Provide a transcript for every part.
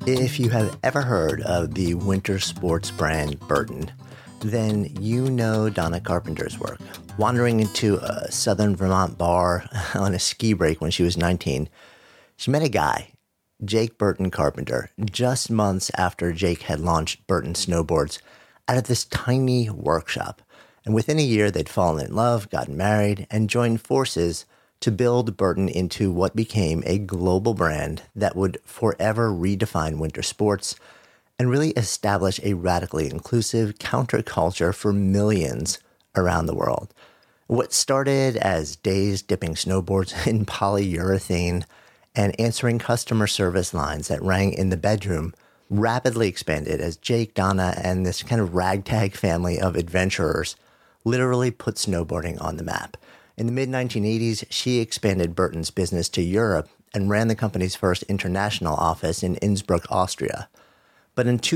If you have ever heard of the winter sports brand Burton, then you know Donna Carpenter's work. Wandering into a southern Vermont bar on a ski break when she was 19, she met a guy, Jake Burton Carpenter, just months after Jake had launched Burton Snowboards out of this tiny workshop. And within a year, they'd fallen in love, gotten married, and joined forces to build Burton into what became a global brand that would forever redefine winter sports and really establish a radically inclusive counterculture for millions around the world. What started as days dipping snowboards in polyurethane and answering customer service lines that rang in the bedroom rapidly expanded as Jake, Donna, and this kind of ragtag family of adventurers literally put snowboarding on the map. In the mid-1980s, she expanded Burton's business to Europe and ran the company's first international office in Innsbruck, Austria. But in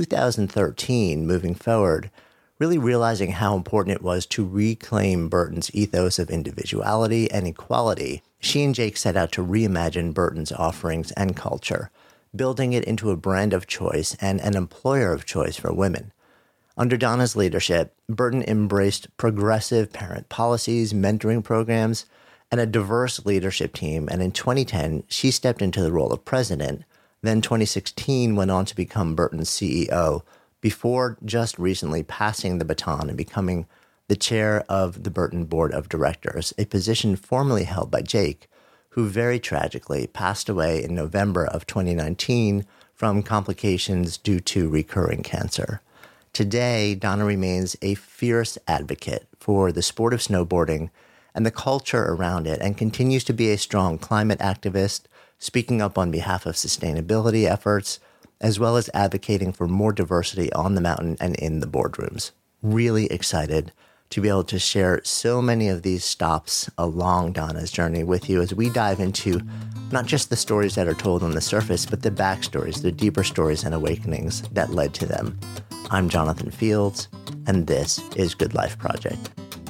2013, moving forward, really realizing how important it was to reclaim Burton's ethos of individuality and equality, she and Jake set out to reimagine Burton's offerings and culture, building it into a brand of choice and an employer of choice for women. Under Donna's leadership, Burton embraced progressive parent policies, mentoring programs, and a diverse leadership team. And in 2010, she stepped into the role of president. Then 2016 went on to become Burton's CEO, before just recently passing the baton and becoming the chair of the Burton Board of Directors, a position formerly held by Jake, who very tragically passed away in November of 2019 from complications due to recurring cancer. Today, Donna remains a fierce advocate for the sport of snowboarding and the culture around it, and continues to be a strong climate activist, speaking up on behalf of sustainability efforts, as well as advocating for more diversity on the mountain and in the boardrooms. Really excited to be able to share so many of these stops along Donna's journey with you as we dive into not just the stories that are told on the surface, but the backstories, the deeper stories and awakenings that led to them. I'm Jonathan Fields, and this is Good Life Project.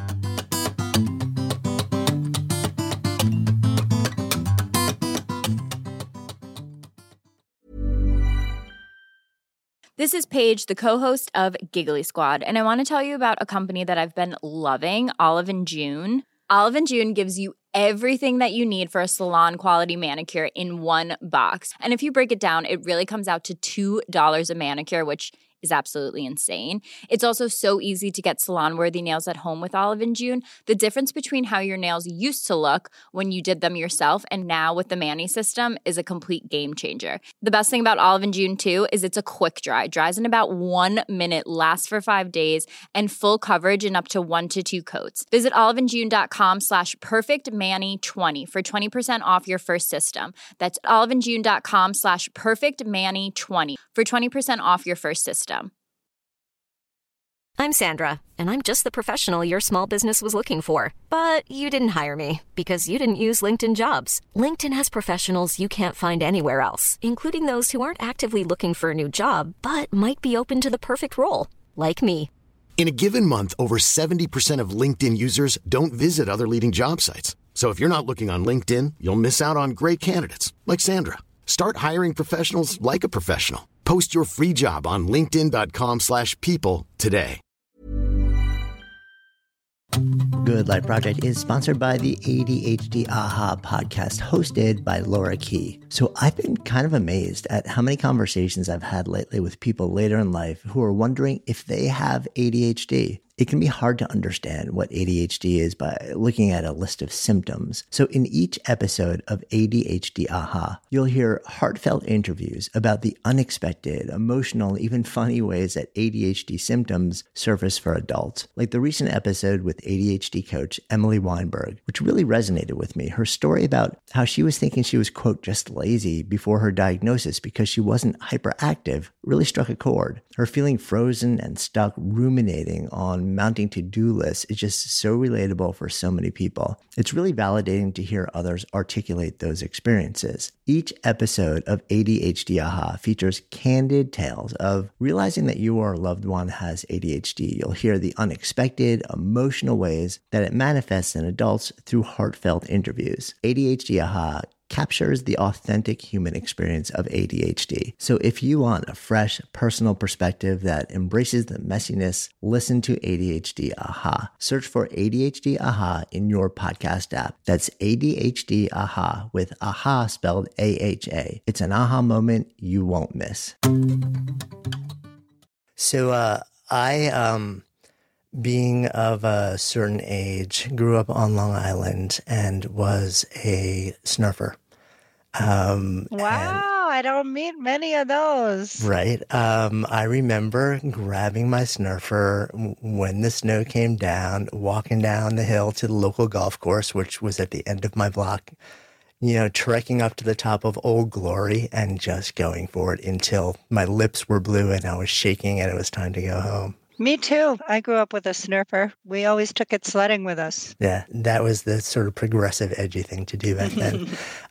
This is Paige, the co-host of Giggly Squad, and I want to tell you about a company that I've been loving, Olive & June. Olive & June gives you everything that you need for a salon-quality manicure in one box. And if you break it down, it really comes out to $2 a manicure, which is absolutely insane. It's also so easy to get salon-worthy nails at home with Olive & June. The difference between how your nails used to look when you did them yourself and now with the Mani system is a complete game changer. The best thing about Olive & June, too, is it's a quick dry. Dries in about 1 minute, lasts for 5 days, and full coverage in up to 1 to 2 coats. Visit oliveandjune.com/perfectmani20 for 20% off your first system. That's oliveandjune.com/perfectmani20 for 20% off your first system. I'm Sandra, and I'm just the professional your small business was looking for. But you didn't hire me because you didn't use LinkedIn Jobs. LinkedIn has professionals you can't find anywhere else, including those who aren't actively looking for a new job, but might be open to the perfect role, like me. In a given month, over 70% of LinkedIn users don't visit other leading job sites. So if you're not looking on LinkedIn, you'll miss out on great candidates like Sandra. Start hiring professionals like a professional. Post your free job on linkedin.com/people today. Good Life Project is sponsored by the ADHD AHA podcast, hosted by Laura Key. So I've been kind of amazed at how many conversations I've had lately with people later in life who are wondering if they have ADHD. It can be hard to understand what ADHD is by looking at a list of symptoms. So in each episode of ADHD AHA, you'll hear heartfelt interviews about the unexpected, emotional, even funny ways that ADHD symptoms surface for adults. Like the recent episode with ADHD coach Emily Weinberg, which really resonated with me. Her story about how she was thinking she was, quote, just lazy before her diagnosis because she wasn't hyperactive really struck a chord. Her feeling frozen and stuck ruminating on mounting to-do lists is just so relatable for so many people. It's really validating to hear others articulate those experiences. Each episode of ADHD AHA features candid tales of realizing that you or a loved one has ADHD. You'll hear the unexpected, emotional ways that it manifests in adults through heartfelt interviews. ADHD AHA captures the authentic human experience of ADHD. So if you want a fresh, personal perspective that embraces the messiness, listen to ADHD Aha. Search for ADHD Aha in your podcast app. That's ADHD Aha with Aha spelled AHA. It's an aha moment you won't miss. So I being of a certain age, grew up on Long Island and was a snurfer. Wow, I don't meet many of those. Right. I remember grabbing my snurfer when the snow came down, walking down the hill to the local golf course, which was at the end of my block, trekking up to the top of Old Glory and just going for it until my lips were blue and I was shaking and it was time to go home. Me too. I grew up with a snurfer. We always took it sledding with us. Yeah, that was the sort of progressive, edgy thing to do back then.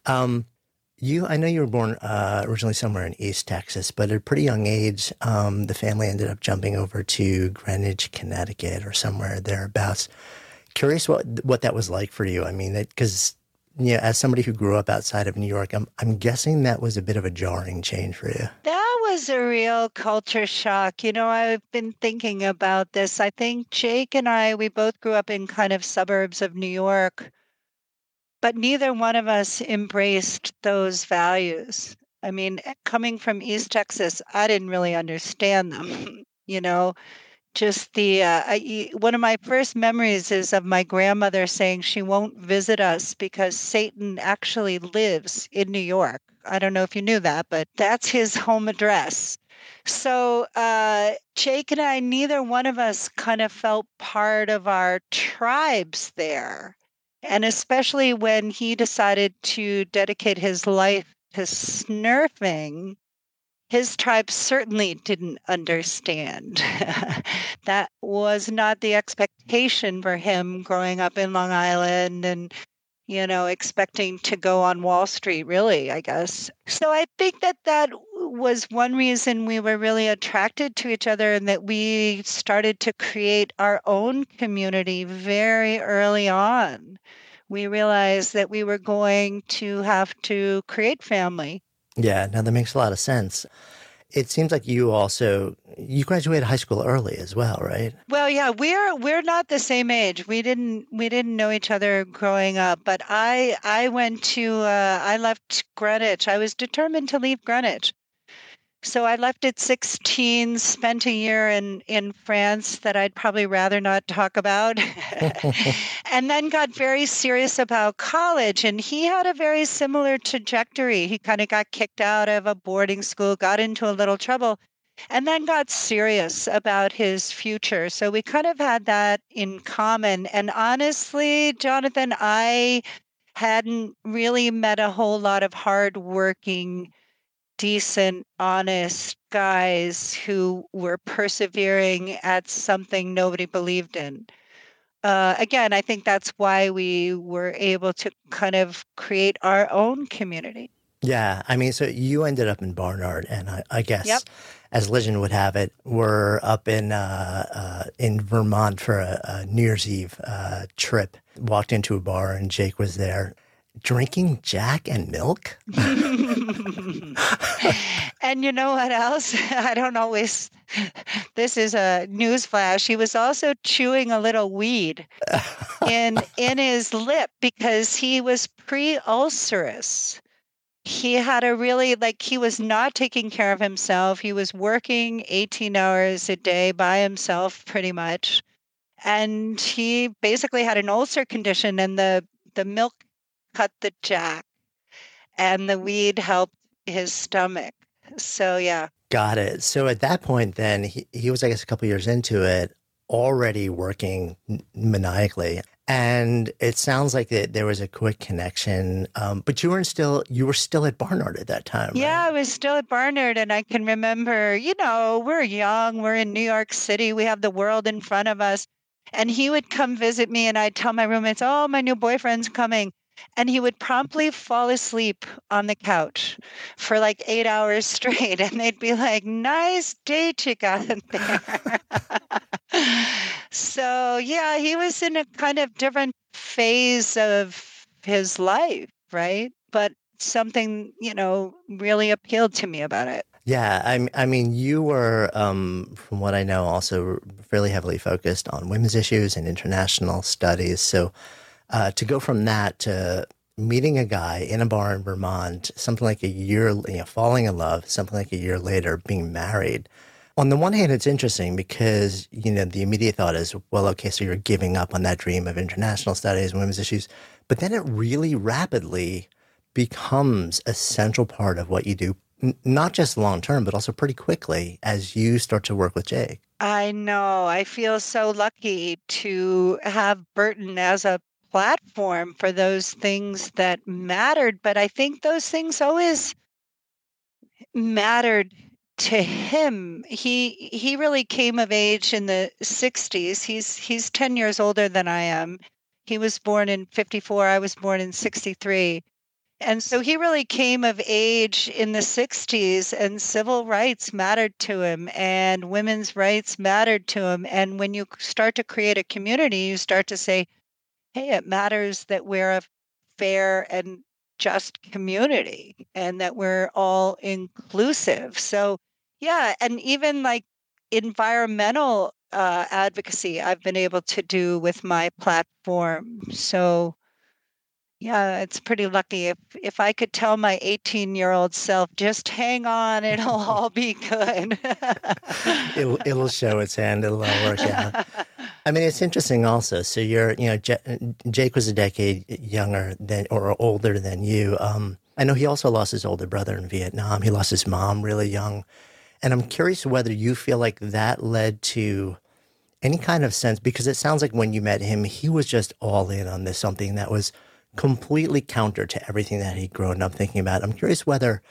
I know you were born originally somewhere in East Texas, but at a pretty young age, the family ended up jumping over to Greenwich, Connecticut, or somewhere thereabouts. Curious what that was like for you. I mean, because as somebody who grew up outside of New York, I'm guessing that was a bit of a jarring change for you. That was a real culture shock. I've been thinking about this. I think Jake and I, we both grew up in kind of suburbs of New York, but neither one of us embraced those values. I mean, coming from East Texas, I didn't really understand them. Just one of my first memories is of my grandmother saying she won't visit us because Satan actually lives in New York. I don't know if you knew that, but that's his home address. So Jake and I, neither one of us kind of felt part of our tribes there. And especially when he decided to dedicate his life to snurfing, his tribe certainly didn't understand. That was not the expectation for him growing up in Long Island and, expecting to go on Wall Street, really, I guess. So I think that was one reason we were really attracted to each other and that we started to create our own community very early on. We realized that we were going to have to create family. Yeah, no, that makes a lot of sense. It seems like you graduated high school early as well, right? Well, yeah, we're not the same age. We didn't know each other growing up, but I left Greenwich. I was determined to leave Greenwich. So I left at 16, spent a year in France that I'd probably rather not talk about, and then got very serious about college. And he had a very similar trajectory. He kind of got kicked out of a boarding school, got into a little trouble, and then got serious about his future. So we kind of had that in common. And honestly, Jonathan, I hadn't really met a whole lot of hardworking, decent, honest guys who were persevering at something nobody believed in. Again, I think that's why we were able to kind of create our own community. Yeah, I mean, so you ended up in Barnard, and I guess, as legend would have it, we're up in Vermont for a New Year's Eve trip. Walked into a bar, and Jake was there. Drinking Jack and milk? And you know what else? I don't always, this is a news flash. He was also chewing a little weed in his lip because he was pre-ulcerous. He had he was not taking care of himself. He was working 18 hours a day by himself pretty much. And he basically had an ulcer condition, and the milk cut the jack and the weed helped his stomach. So, yeah. Got it. So at that point, then he was, I guess, a couple years into it, already working maniacally. And it sounds like that there was a quick connection. But you were still at Barnard at that time. Yeah, right? I was still at Barnard. And I can remember, we're young, we're in New York City, we have the world in front of us. And he would come visit me and I'd tell my roommates, oh, my new boyfriend's coming. And he would promptly fall asleep on the couch for like 8 hours straight. And they'd be like, nice date you got there. So, yeah, he was in a kind of different phase of his life, right? But something, really appealed to me about it. Yeah, I mean, you were, from what I know, also fairly heavily focused on women's issues and international studies. So to go from that to meeting a guy in a bar in Vermont, something like a year, falling in love, something like a year later, being married. On the one hand, it's interesting because, the immediate thought is, well, okay, so you're giving up on that dream of international studies and women's issues. But then it really rapidly becomes a central part of what you do, not just long term, but also pretty quickly as you start to work with Jake. I know. I feel so lucky to have Burton as a platform for those things that mattered. But I think those things always mattered to him. He really came of age in the 60s. He's 10 years older than I am. He was born in 54. I was born in 63. And so he really came of age in the 60s, and civil rights mattered to him and women's rights mattered to him. And when you start to create a community, you start to say, hey, it matters that we're a fair and just community and that we're all inclusive. So, yeah. And even like environmental advocacy, I've been able to do with my platform. So, yeah, it's pretty lucky. If I could tell my 18-year-old self, just hang on, it'll all be good. It'll show its hand. It'll all work out. I mean, it's interesting also. So Jake was a decade younger than or older than you. I know he also lost his older brother in Vietnam. He lost his mom really young. And I'm curious whether you feel like that led to any kind of sense, because it sounds like when you met him, he was just all in on this, something that was completely counter to everything that he'd grown up thinking about. I'm curious whether,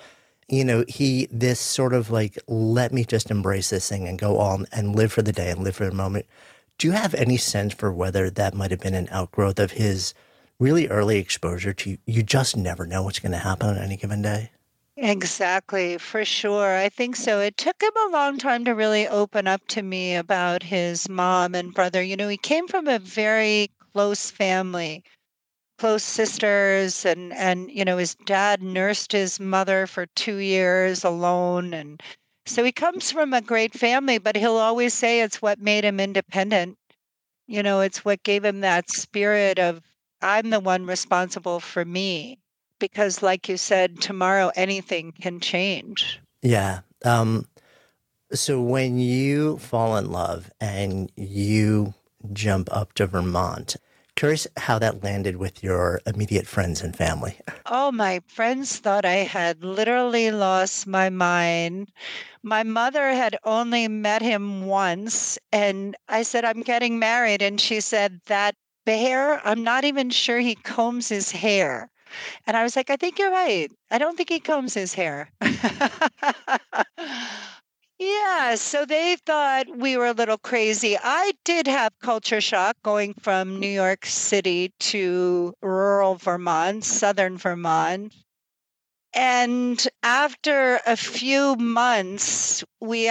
this sort of like, let me just embrace this thing and go on and live for the day and live for the moment. Do you have any sense for whether that might have been an outgrowth of his really early exposure to you just never know what's going to happen on any given day? Exactly, for sure. I think so. It took him a long time to really open up to me about his mom and brother. He came from a very close family, close sisters, and his dad nursed his mother for 2 years alone. And so he comes from a great family, but he'll always say it's what made him independent. It's what gave him that spirit of, I'm the one responsible for me. Because like you said, tomorrow anything can change. Yeah. So when you fall in love and you jump up to Vermont, curious how that landed with your immediate friends and family. Oh, my friends thought I had literally lost my mind. My mother had only met him once, and I said, I'm getting married. And she said, that bear, I'm not even sure he combs his hair. And I was like, I think you're right. I don't think he combs his hair. Yeah, so they thought we were a little crazy. I did have culture shock going from New York City to rural Vermont, southern Vermont. And after a few months, he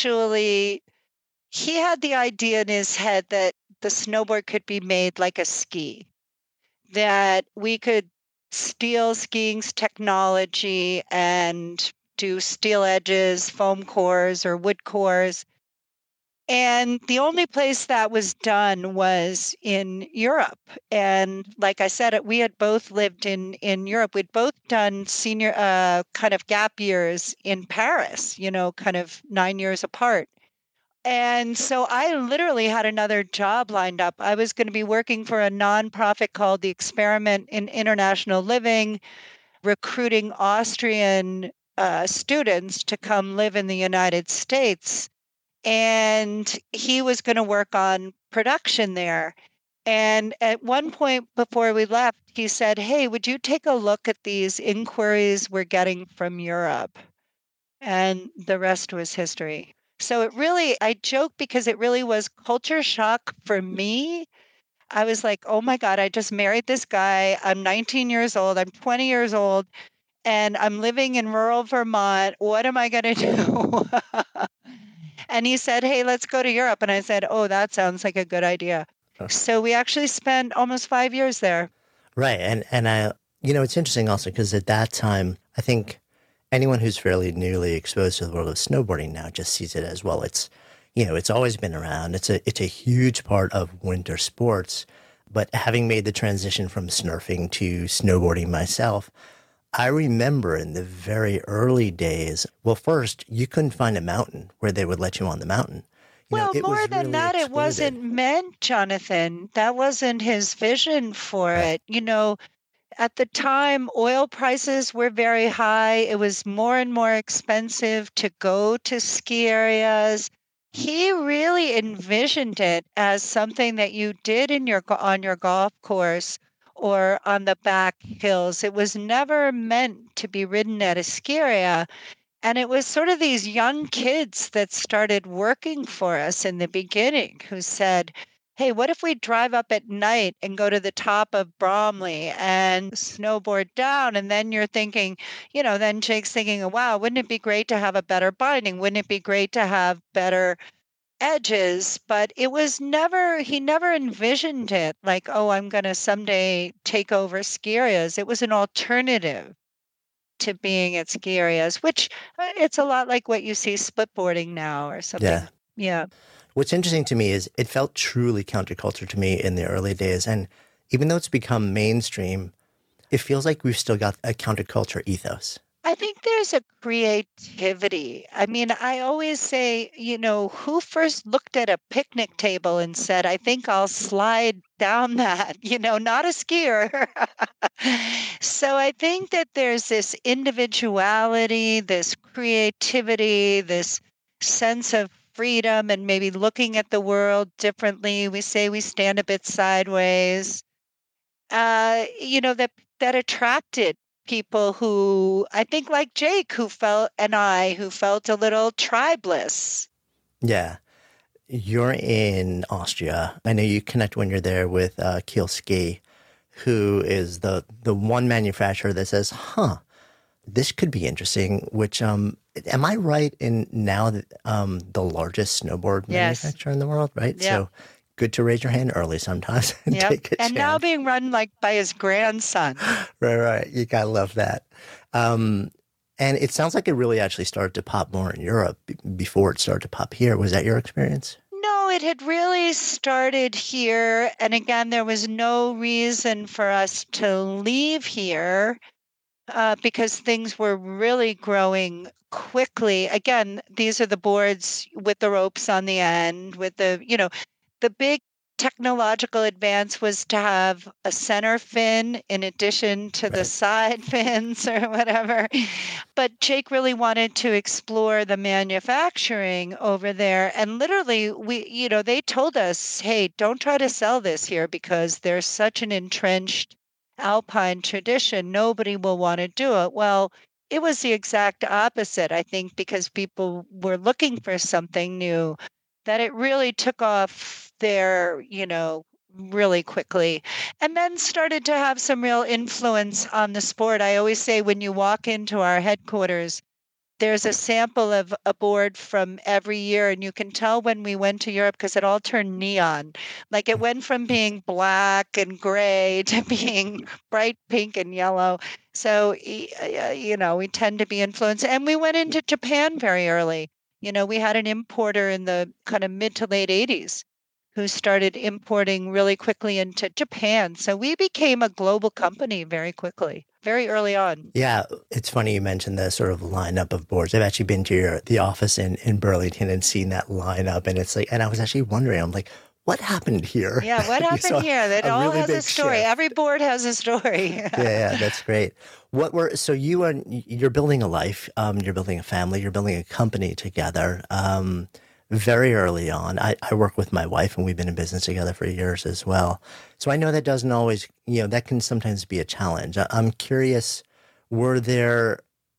had the idea in his head that the snowboard could be made like a ski, that we could steal skiing's technology and do steel edges, foam cores, or wood cores. And the only place that was done was in Europe. And like I said, we had both lived in Europe. We'd both done senior kind of gap years in Paris, kind of 9 years apart. And so I literally had another job lined up. I was going to be working for a nonprofit called the Experiment in International Living, recruiting Austrian students to come live in the United States. And he was going to work on production there. And at one point before we left, he said, hey, would you take a look at these inquiries we're getting from Europe? And the rest was history. So I joke because it really was culture shock for me. I was like, oh my God, I just married this guy. I'm 19 years old. I'm 20 years old. And I'm living in rural Vermont. What am I going to do? And he said, hey, let's go to Europe. And I said, oh, that sounds like a good idea. So we actually spent almost 5 years there. Right. And It's interesting also because at that time, I think anyone who's fairly newly exposed to the world of snowboarding now just sees it as well. It's always been around. It's a huge part of winter sports. But having made the transition from surfing to snowboarding myself, I remember in the very early days, well, first, you couldn't find a mountain where they would let you on the mountain. Well, more than that, it wasn't meant, Jonathan. That wasn't his vision for it. At the time, oil prices were very high. It was more and more expensive to go to ski areas. He really envisioned it as something that you did on your golf course or on the back hills. It was never meant to be ridden at a ski area. And it was sort of these young kids that started working for us in the beginning who said, hey, what if we drive up at night and go to the top of Bromley and snowboard down? And then you're thinking, then Jake's thinking, oh, wow, wouldn't it be great to have a better binding? Wouldn't it be great to have better edges? But he never envisioned it like, oh, I'm going to someday take over ski areas. It was an alternative to being at ski areas, which it's a lot like what you see splitboarding now or something. Yeah. Yeah. What's interesting to me is it felt truly counterculture to me in the early days. And even though it's become mainstream, it feels like we've still got a counterculture ethos. I think there's a creativity. I mean, I always say, who first looked at a picnic table and said, I think I'll slide down that, not a skier. So I think that there's this individuality, this creativity, this sense of freedom and maybe looking at the world differently. We say we stand a bit sideways, that attracted people who I think like Jake, who felt a little tribeless. Yeah. You're in Austria. I know you connect when you're there with Kiel Ski, who is the one manufacturer that says, this could be interesting, which, am I right in now that the largest snowboard manufacturer in the world, right? Yeah. So good to raise your hand early sometimes and take a chance. And now being run by his grandson. Right. You gotta love that. And it sounds like it really actually started to pop more in Europe before it started to pop here. Was that your experience? No, it had really started here. And again, there was no reason for us to leave here because things were really growing quickly. Again, these are the boards with the ropes on the end, with the big technological advance was to have a center fin in addition to the side fins or whatever. But Jake really wanted to explore the manufacturing over there. And literally, they told us, hey, don't try to sell this here because there's such an entrenched alpine tradition. Nobody will want to do it. Well, it was the exact opposite, I think, because people were looking for something new, that it really took off there, really quickly, and then started to have some real influence on the sport. I always say when you walk into our headquarters, there's a sample of a board from every year, and you can tell when we went to Europe because it all turned neon. Like it went from being black and gray to being bright pink and yellow. So, we tend to be influenced. And we went into Japan very early. We had an importer in the kind of mid to late 80s who started importing really quickly into Japan. So we became a global company very quickly, very early on. Yeah, it's funny you mentioned the sort of lineup of boards. I've actually been to the office in Burlington and seen that lineup. And it's like, and I was actually wondering, I'm like, what happened here? Yeah, what happened here? That all really has a story. Shift. Every board has a story. Yeah, that's great. So you're building a life, you're building a family, you're building a company together. Very early on, I work with my wife and we've been in business together for years as well. So I know that doesn't always, that can sometimes be a challenge. I'm curious, were there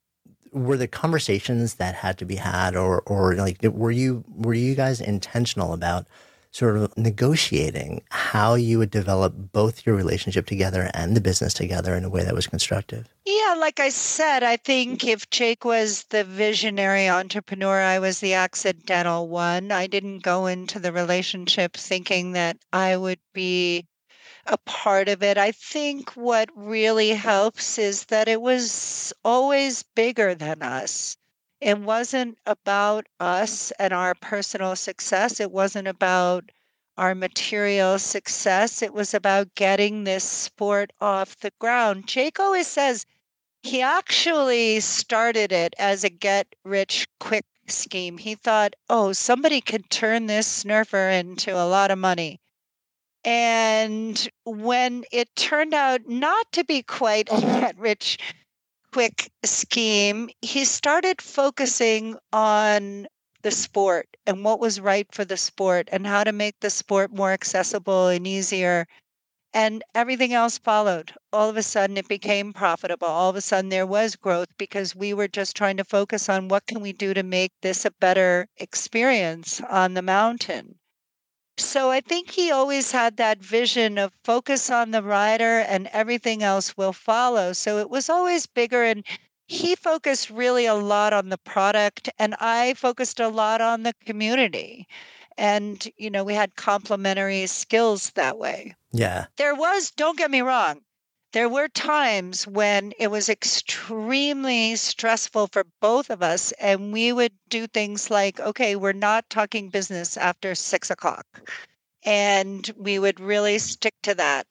conversations that had to be had or like, were you guys intentional about sort of negotiating how you would develop both your relationship together and the business together in a way that was constructive? Yeah, like I said, I think if Jake was the visionary entrepreneur, I was the accidental one. I didn't go into the relationship thinking that I would be a part of it. I think what really helps is that it was always bigger than us. It wasn't about us and our personal success. It wasn't about our material success. It was about getting this sport off the ground. Jake always says he actually started it as a get-rich-quick scheme. He thought, oh, somebody could turn this snurfer into a lot of money. And when it turned out not to be quite a get-rich-quick scheme, he started focusing on the sport and what was right for the sport and how to make the sport more accessible and easier. And everything else followed. All of a sudden, it became profitable. All of a sudden, there was growth because we were just trying to focus on what can we do to make this a better experience on the mountain. So I think he always had that vision of focus on the rider and everything else will follow. So it was always bigger, and he focused really a lot on the product, and I focused a lot on the community. And, we had complementary skills that way. Yeah. Don't get me wrong, there were times when it was extremely stressful for both of us. And we would do things like, okay, we're not talking business after 6:00. And we would really stick to that.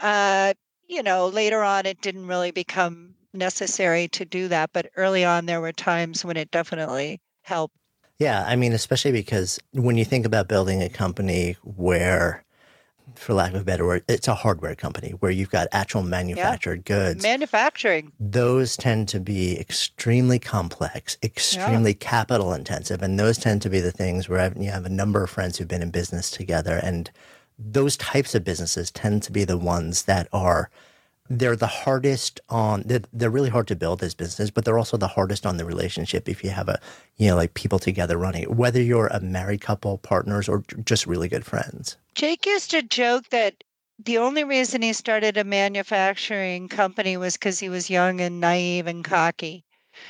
Later on, it didn't really become necessary to do that. But early on, there were times when it definitely helped. Yeah, I mean, especially because when you think about building a company where, for lack of a better word, it's a hardware company where you've got actual manufactured goods. Manufacturing. Those tend to be extremely complex, extremely capital intensive. And those tend to be the things where you have a number of friends who've been in business together. And those types of businesses tend to be the ones that they're the hardest they're really hard to build as businesses, but they're also the hardest on the relationship if you have like people together running it, whether you're a married couple, partners, or just really good friends. Jake used to joke that the only reason he started a manufacturing company was because he was young and naive and cocky.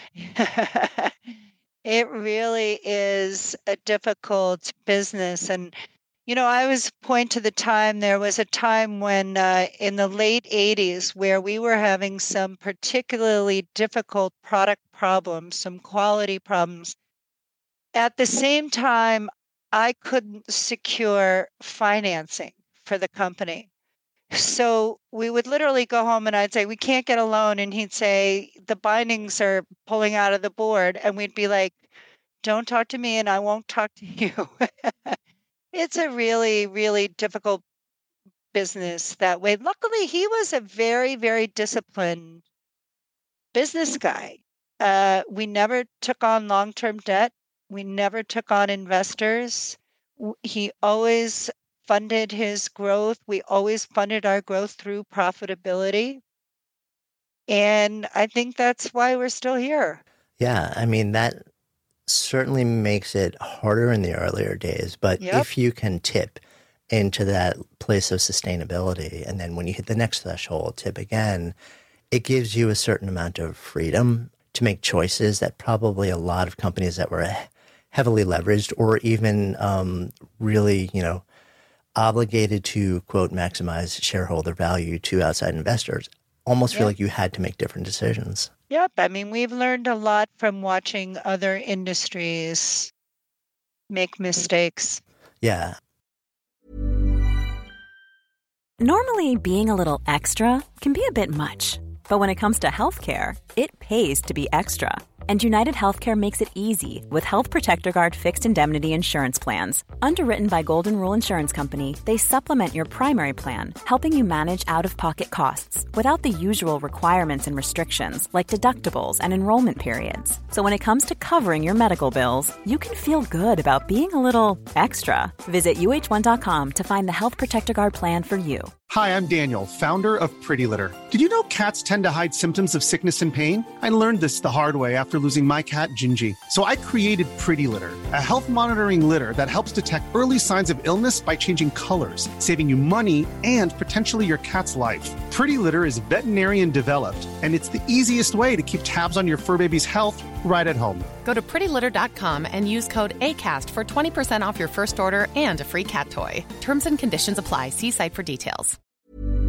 It really is a difficult business. And I always point to the time, there was a time when in the late 80s where we were having some particularly difficult product problems, some quality problems. At the same time, I couldn't secure financing for the company. So we would literally go home and I'd say, we can't get a loan. And he'd say, the bindings are pulling out of the board. And we'd be like, don't talk to me and I won't talk to you. It's a really, really difficult business that way. Luckily, he was a very, very disciplined business guy. We never took on long-term debt. We never took on investors. He always funded his growth. We always funded our growth through profitability. And I think that's why we're still here. Yeah, I mean, that certainly makes it harder in the earlier days, but if you can tip into that place of sustainability, and then when you hit the next threshold, tip again, it gives you a certain amount of freedom to make choices that probably a lot of companies that were heavily leveraged or even really, obligated to, quote, maximize shareholder value to outside investors almost feel like you had to make different decisions. Yep. I mean, we've learned a lot from watching other industries make mistakes. Yeah. Normally, being a little extra can be a bit much. But when it comes to healthcare, it pays to be extra. And United Healthcare makes it easy with Health Protector Guard fixed indemnity insurance plans. Underwritten by Golden Rule Insurance Company, they supplement your primary plan, helping you manage out-of-pocket costs without the usual requirements and restrictions like deductibles and enrollment periods. So when it comes to covering your medical bills, you can feel good about being a little extra. Visit UH1.com to find the Health Protector Guard plan for you. Hi, I'm Daniel, founder of Pretty Litter. Did you know cats tend to hide symptoms of sickness and pain? I learned this the hard way after losing my cat, Gingy. So I created Pretty Litter, a health monitoring litter that helps detect early signs of illness by changing colors, saving you money and potentially your cat's life. Pretty Litter is veterinarian developed, and it's the easiest way to keep tabs on your fur baby's health right at home. Go to prettylitter.com and use code ACAST for 20% off your first order and a free cat toy. Terms and conditions apply. See site for details.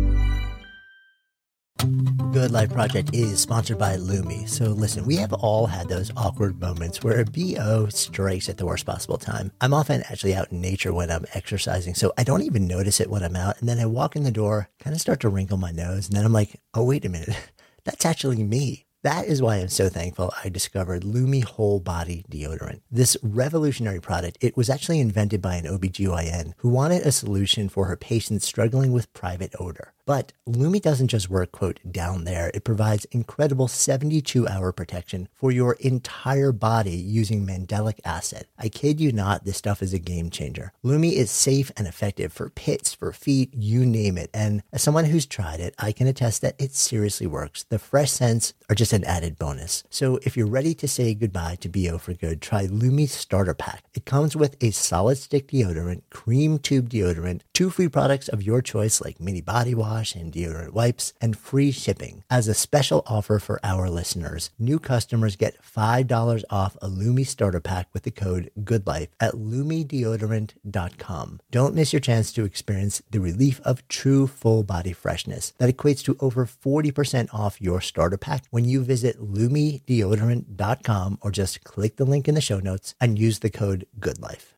Good Life Project is sponsored by Lumi. So listen, we have all had those awkward moments where a BO strikes at the worst possible time. I'm often actually out in nature when I'm exercising, so I don't even notice it when I'm out. And then I walk in the door, kind of start to wrinkle my nose, and then I'm like, oh, wait a minute, that's actually me. That is why I'm so thankful I discovered Lumi Whole Body Deodorant. This revolutionary product, it was actually invented by an OBGYN who wanted a solution for her patients struggling with private odor. But Lumi doesn't just work, quote, down there. It provides incredible 72-hour protection for your entire body using mandelic acid. I kid you not, this stuff is a game changer. Lumi is safe and effective for pits, for feet, you name it. And as someone who's tried it, I can attest that it seriously works. The fresh scents are just an added bonus. So if you're ready to say goodbye to BO for good, try Lumi's Starter Pack. It comes with a solid stick deodorant, cream tube deodorant, 2 free products of your choice like mini body wash and deodorant wipes, and free shipping. As a special offer for our listeners, new customers get $5 off a Lumi Starter Pack with the code GOODLIFE at LumiDeodorant.com. Don't miss your chance to experience the relief of true full body freshness that equates to over 40% off your starter pack when you visit LumiDeodorant.com or just click the link in the show notes and use the code GOODLIFE.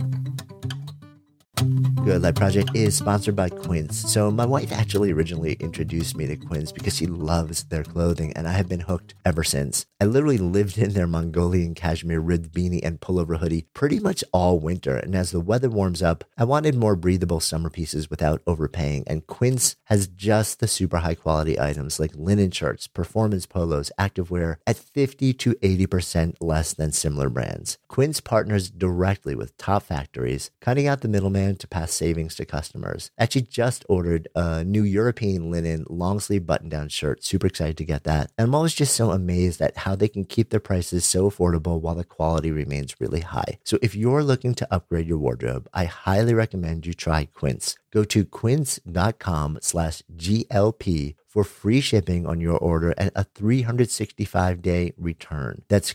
Good Life Project is sponsored by Quince. So my wife actually originally introduced me to Quince because she loves their clothing, and I have been hooked ever since. I literally lived in their Mongolian cashmere ribbed beanie and pullover hoodie pretty much all winter, and as the weather warms up, I wanted more breathable summer pieces without overpaying, and Quince has just the super high quality items like linen shirts, performance polos, activewear at 50 to 80% less than similar brands. Quince partners directly with top factories, cutting out the middleman to pass savings to customers. Actually just ordered a new European linen long sleeve button down shirt. Super excited to get that. And I'm always just so amazed at how they can keep their prices so affordable while the quality remains really high. So if you're looking to upgrade your wardrobe, I highly recommend you try Quince. Go to quince.com/GLP for free shipping on your order and a 365-day return. That's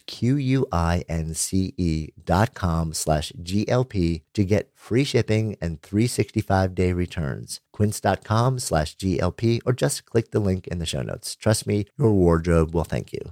QUINCE.com/GLP to get free shipping and 365-day returns. Quince.com/GLP or just click the link in the show notes. Trust me, your wardrobe will thank you.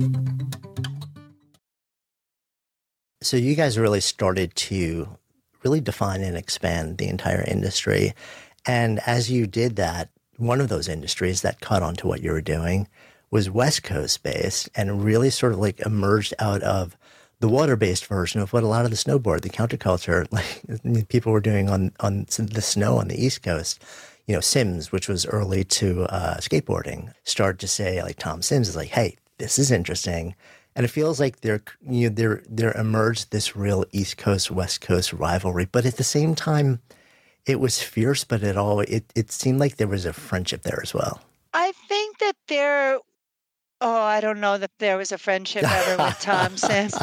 So you guys really started to really define and expand the entire industry. And as you did that, one of those industries that caught on to what you were doing was West Coast based and really sort of like emerged out of the water-based version of what a lot of the snowboard, the counterculture, like people were doing on the snow on the East Coast. You know, Sims, which was early to skateboarding, started to say, like Tom Sims is like, hey, this is interesting. And it feels like there emerged this real East Coast, West Coast rivalry. But at the same time, it was fierce, but it seemed like there was a friendship there as well. I think that I don't know that there was a friendship ever with Tom Sims.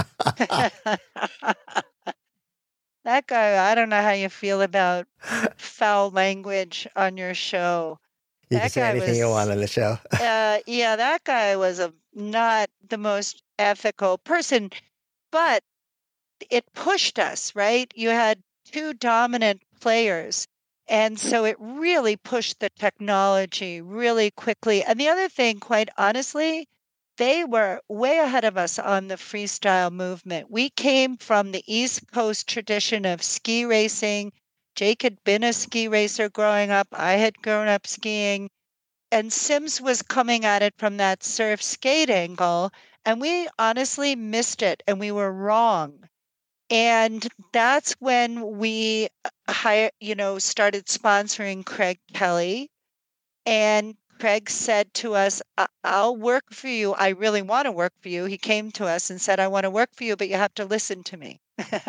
That guy, I don't know how you feel about foul language on your show. You can say anything you want on the show. Yeah, that guy was not the most ethical person, but it pushed us, right? You had 2 dominant players, and so it really pushed the technology really quickly. And the other thing, quite honestly, they were way ahead of us on the freestyle movement. We came from the East Coast tradition of ski racing. Jake had been a ski racer growing up. I had grown up skiing. And Sims was coming at it from that surf skate angle. And we honestly missed it, and we were wrong. And that's when we started sponsoring Craig Kelly. And Craig said to us, I'll work for you. I really want to work for you. He came to us and said, I want to work for you, but you have to listen to me.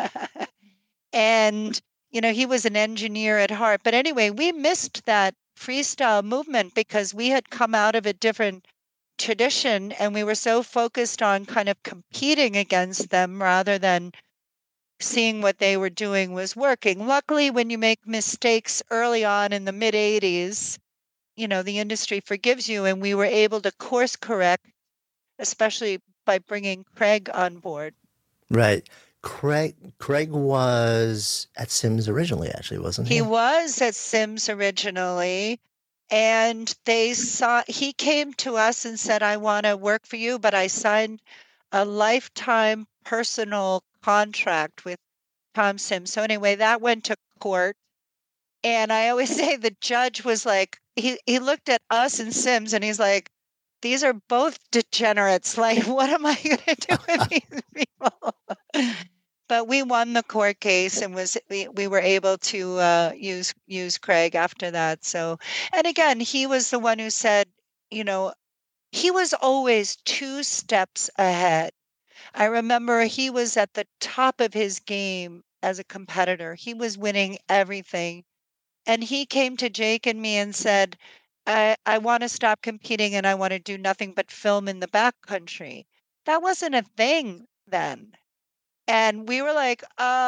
And, he was an engineer at heart. But anyway, we missed that freestyle movement because we had come out of a different tradition and we were so focused on kind of competing against them rather than seeing what they were doing was working. Luckily, when you make mistakes early on in the mid 80s, the industry forgives you, and we were able to course correct, especially by bringing Craig on board. Right. Craig was at Sims originally, actually, wasn't he? He was at Sims originally. And he came to us and said, I want to work for you, but I signed a lifetime personal contract with Tom Sims. So anyway, that went to court. And I always say the judge was like, he looked at us and Sims and he's like, these are both degenerates. Like, what am I going to do with these people? But we won the court case and we were able to use Craig after that. So, and again, he was the one who said, he was always 2 steps ahead. I remember he was at the top of his game as a competitor. He was winning everything. And he came to Jake and me and said, I want to stop competing and I want to do nothing but film in the backcountry. That wasn't a thing then. And we were like,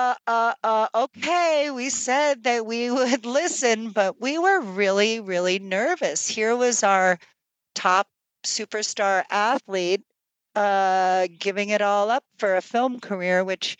okay, we said that we would listen, but we were really, really nervous. Here was our top superstar athlete giving it all up for a film career, which,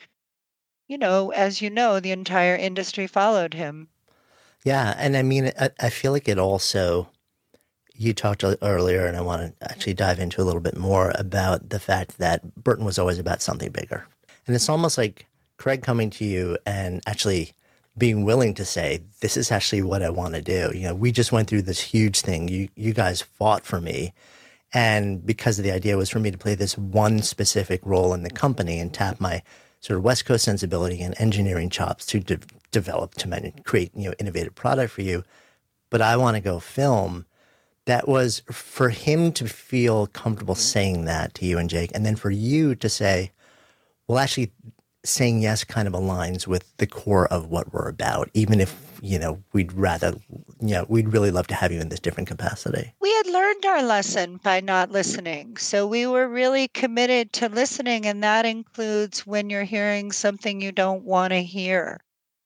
as you know, the entire industry followed him. Yeah. And I mean, I feel like it also, you talked earlier, and I want to actually dive into a little bit more about the fact that Burton was always about something bigger. And it's almost like Craig coming to you and actually being willing to say, this is actually what I want to do. We just went through this huge thing. You guys fought for me. And because of the idea was for me to play this one specific role in the company and tap my sort of West Coast sensibility and engineering chops to develop, to create, innovative product for you. But I want to go film. That was for him to feel comfortable saying that to you and Jake. And then for you to say, well, actually saying yes kind of aligns with the core of what we're about, even if, we'd really love to have you in this different capacity. We had learned our lesson by not listening. So we were really committed to listening. And that includes when you're hearing something you don't want to hear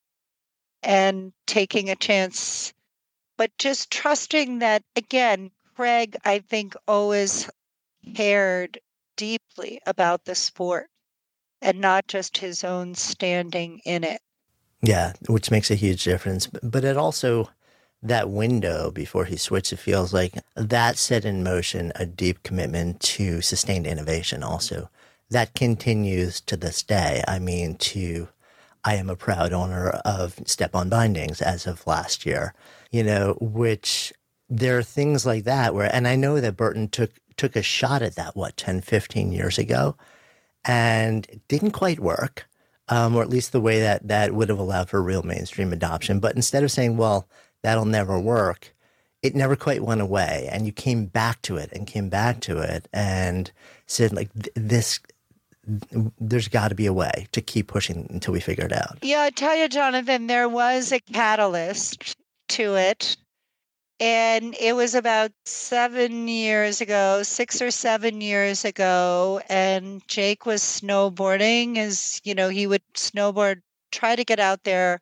and taking a chance, but just trusting that, again, Craig, I think, always cared deeply about the sport and not just his own standing in it. Yeah, which makes a huge difference. But it also, that window before he switched, it feels like that set in motion a deep commitment to sustained innovation also. That continues to this day. I mean, I am a proud owner of Step-On Bindings as of last year, which there are things like that where, and I know that Burton took a shot at that, 10, 15 years ago, and it didn't quite work, or at least the way that would have allowed for real mainstream adoption. But instead of saying, well, that'll never work, it never quite went away. And you came back to it and said, like, there's got to be a way to keep pushing until we figure it out. Yeah, I tell you, Jonathan, there was a catalyst to it. And it was about 7 years ago, 6 or 7 years ago. And Jake was snowboarding. He would snowboard, try to get out there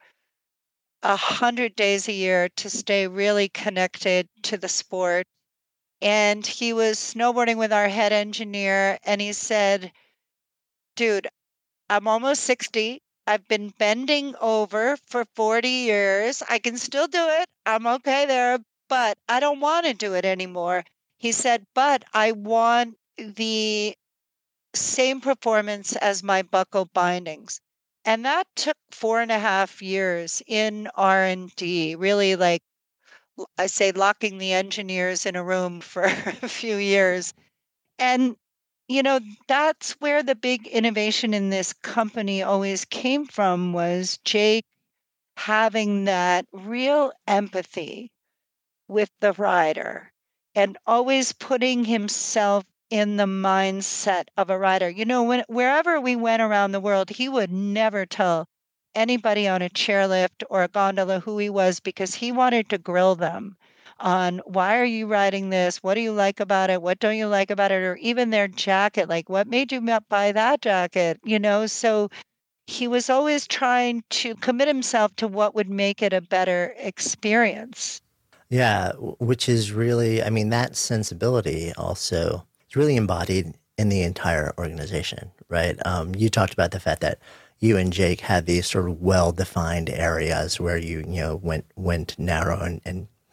100 days a year to stay really connected to the sport. And he was snowboarding with our head engineer. And he said, dude, I'm almost 60. I've been bending over for 40 years. I can still do it. I'm okay there. But I don't want to do it anymore. He said, but I want the same performance as my buckle bindings. And that took 4.5 years in R&D, really, like I say, locking the engineers in a room for a few years. And, that's where the big innovation in this company always came from, was Jake having that real empathy with the rider and always putting himself in the mindset of a rider. Wherever we went around the world, he would never tell anybody on a chairlift or a gondola who he was, because he wanted to grill them on, why are you riding this? What do you like about it? What don't you like about it? Or even their jacket, like, what made you buy that jacket? So he was always trying to commit himself to what would make it a better experience. Yeah, which is really, I mean, that sensibility also is really embodied in the entire organization, right? You talked about the fact that you and Jake had these sort of well-defined areas where you went narrow and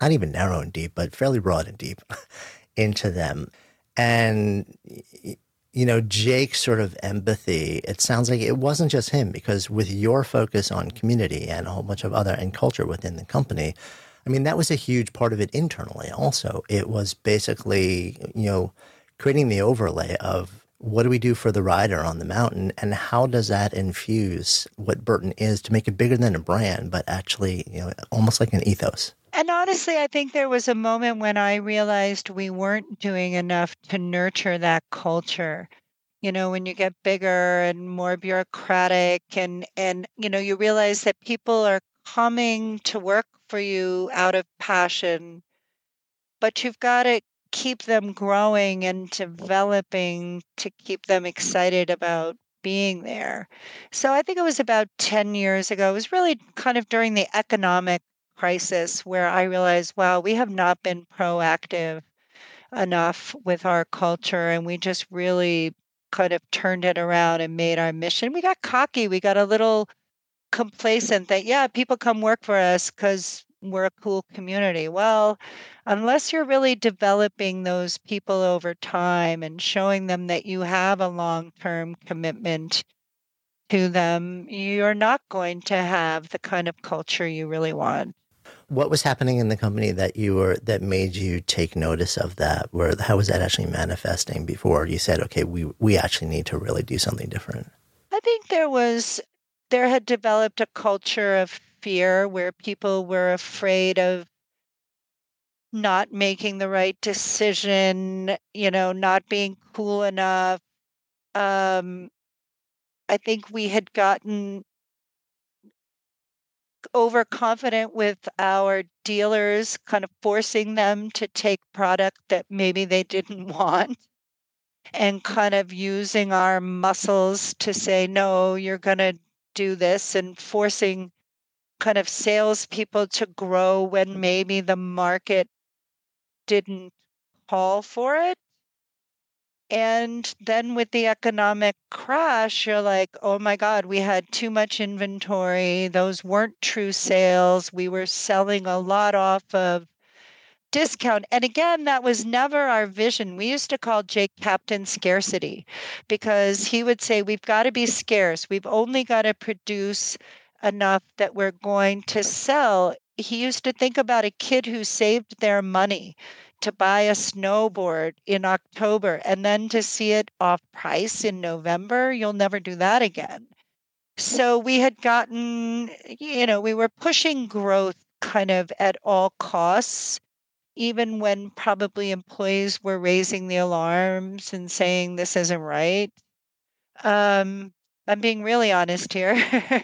not even narrow and deep, but fairly broad and deep into them. And, Jake's sort of empathy, it sounds like it wasn't just him, because with your focus on community and a whole bunch of other and culture within the company, I mean, that was a huge part of it internally also. It was basically, creating the overlay of what do we do for the rider on the mountain, and how does that infuse what Burton is to make it bigger than a brand, but actually, almost like an ethos. And honestly, I think there was a moment when I realized we weren't doing enough to nurture that culture. When you get bigger and more bureaucratic and you realize that people are coming to work for you out of passion, but you've got to keep them growing and developing to keep them excited about being there. So I think it was about 10 years ago. It was really kind of during the economic crisis where I realized, wow, we have not been proactive enough with our culture, and we just really kind of turned it around and made our mission. We got cocky. We got a little complacent that, yeah, people come work for us because we're a cool community. Well, unless you're really developing those people over time and showing them that you have a long-term commitment to them, you're not going to have the kind of culture you really want. What was happening in the company that made you take notice of that? How was that actually manifesting before you said, okay, we actually need to really do something different? I think there had developed a culture of fear where people were afraid of not making the right decision, not being cool enough. I think we had gotten overconfident with our dealers, kind of forcing them to take product that maybe they didn't want, and kind of using our muscles to say, no, you're going to do this, and forcing kind of salespeople to grow when maybe the market didn't call for it. And then with the economic crash, you're like, oh my God, we had too much inventory. Those weren't true sales. We were selling a lot off of discount. And again, that was never our vision. We used to call Jake Captain Scarcity, because he would say, we've got to be scarce. We've only got to produce enough that we're going to sell. He used to think about a kid who saved their money to buy a snowboard in October and then to see it off price in November. You'll never do that again. So we had gotten, we were pushing growth kind of at all costs, even when probably employees were raising the alarms and saying this isn't right. I'm being really honest here.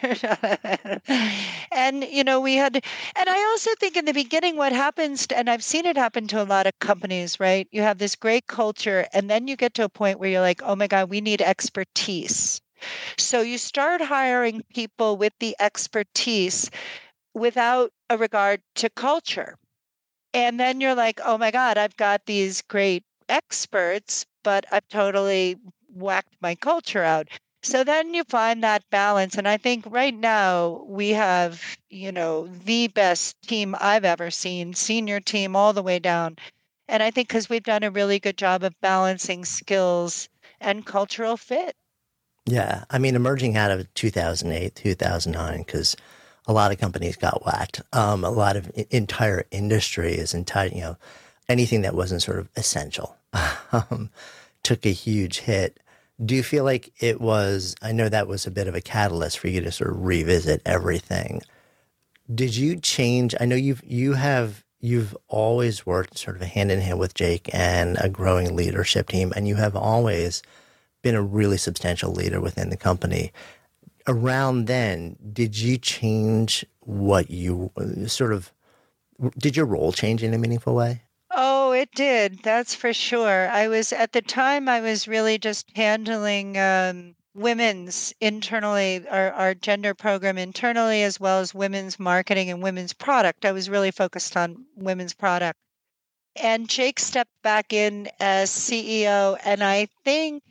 And, and I also think in the beginning, what happens, and I've seen it happen to a lot of companies, right? You have this great culture, and then you get to a point where you're like, oh my God, we need expertise. So you start hiring people with the expertise without a regard to culture. And then you're like, oh my God, I've got these great experts, but I've totally whacked my culture out. So then you find that balance. And I think right now we have, the best team I've ever seen, senior team all the way down. And I think because we've done a really good job of balancing skills and cultural fit. Yeah. I mean, emerging out of 2008, 2009, because a lot of companies got whacked. A lot of entire industry is anything that wasn't sort of essential took a huge hit. Do you feel like I know that was a bit of a catalyst for you to sort of revisit everything. Did you change? I know you've always worked sort of hand in hand with Jake and a growing leadership team, and you have always been a really substantial leader within the company. Around then, did you change what you did your role change in a meaningful way? Oh, it did. That's for sure. At the time, I was really just handling women's internally, our gender program internally, as well as women's marketing and women's product. I was really focused on women's product. And Jake stepped back in as CEO, and I think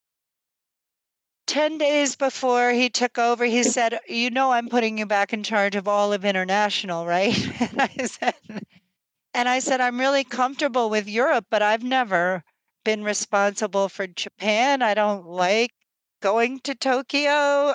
10 days before he took over, he said, I'm putting you back in charge of all of international, right? And I said, And I said, I'm really comfortable with Europe, but I've never been responsible for Japan. I don't like going to Tokyo.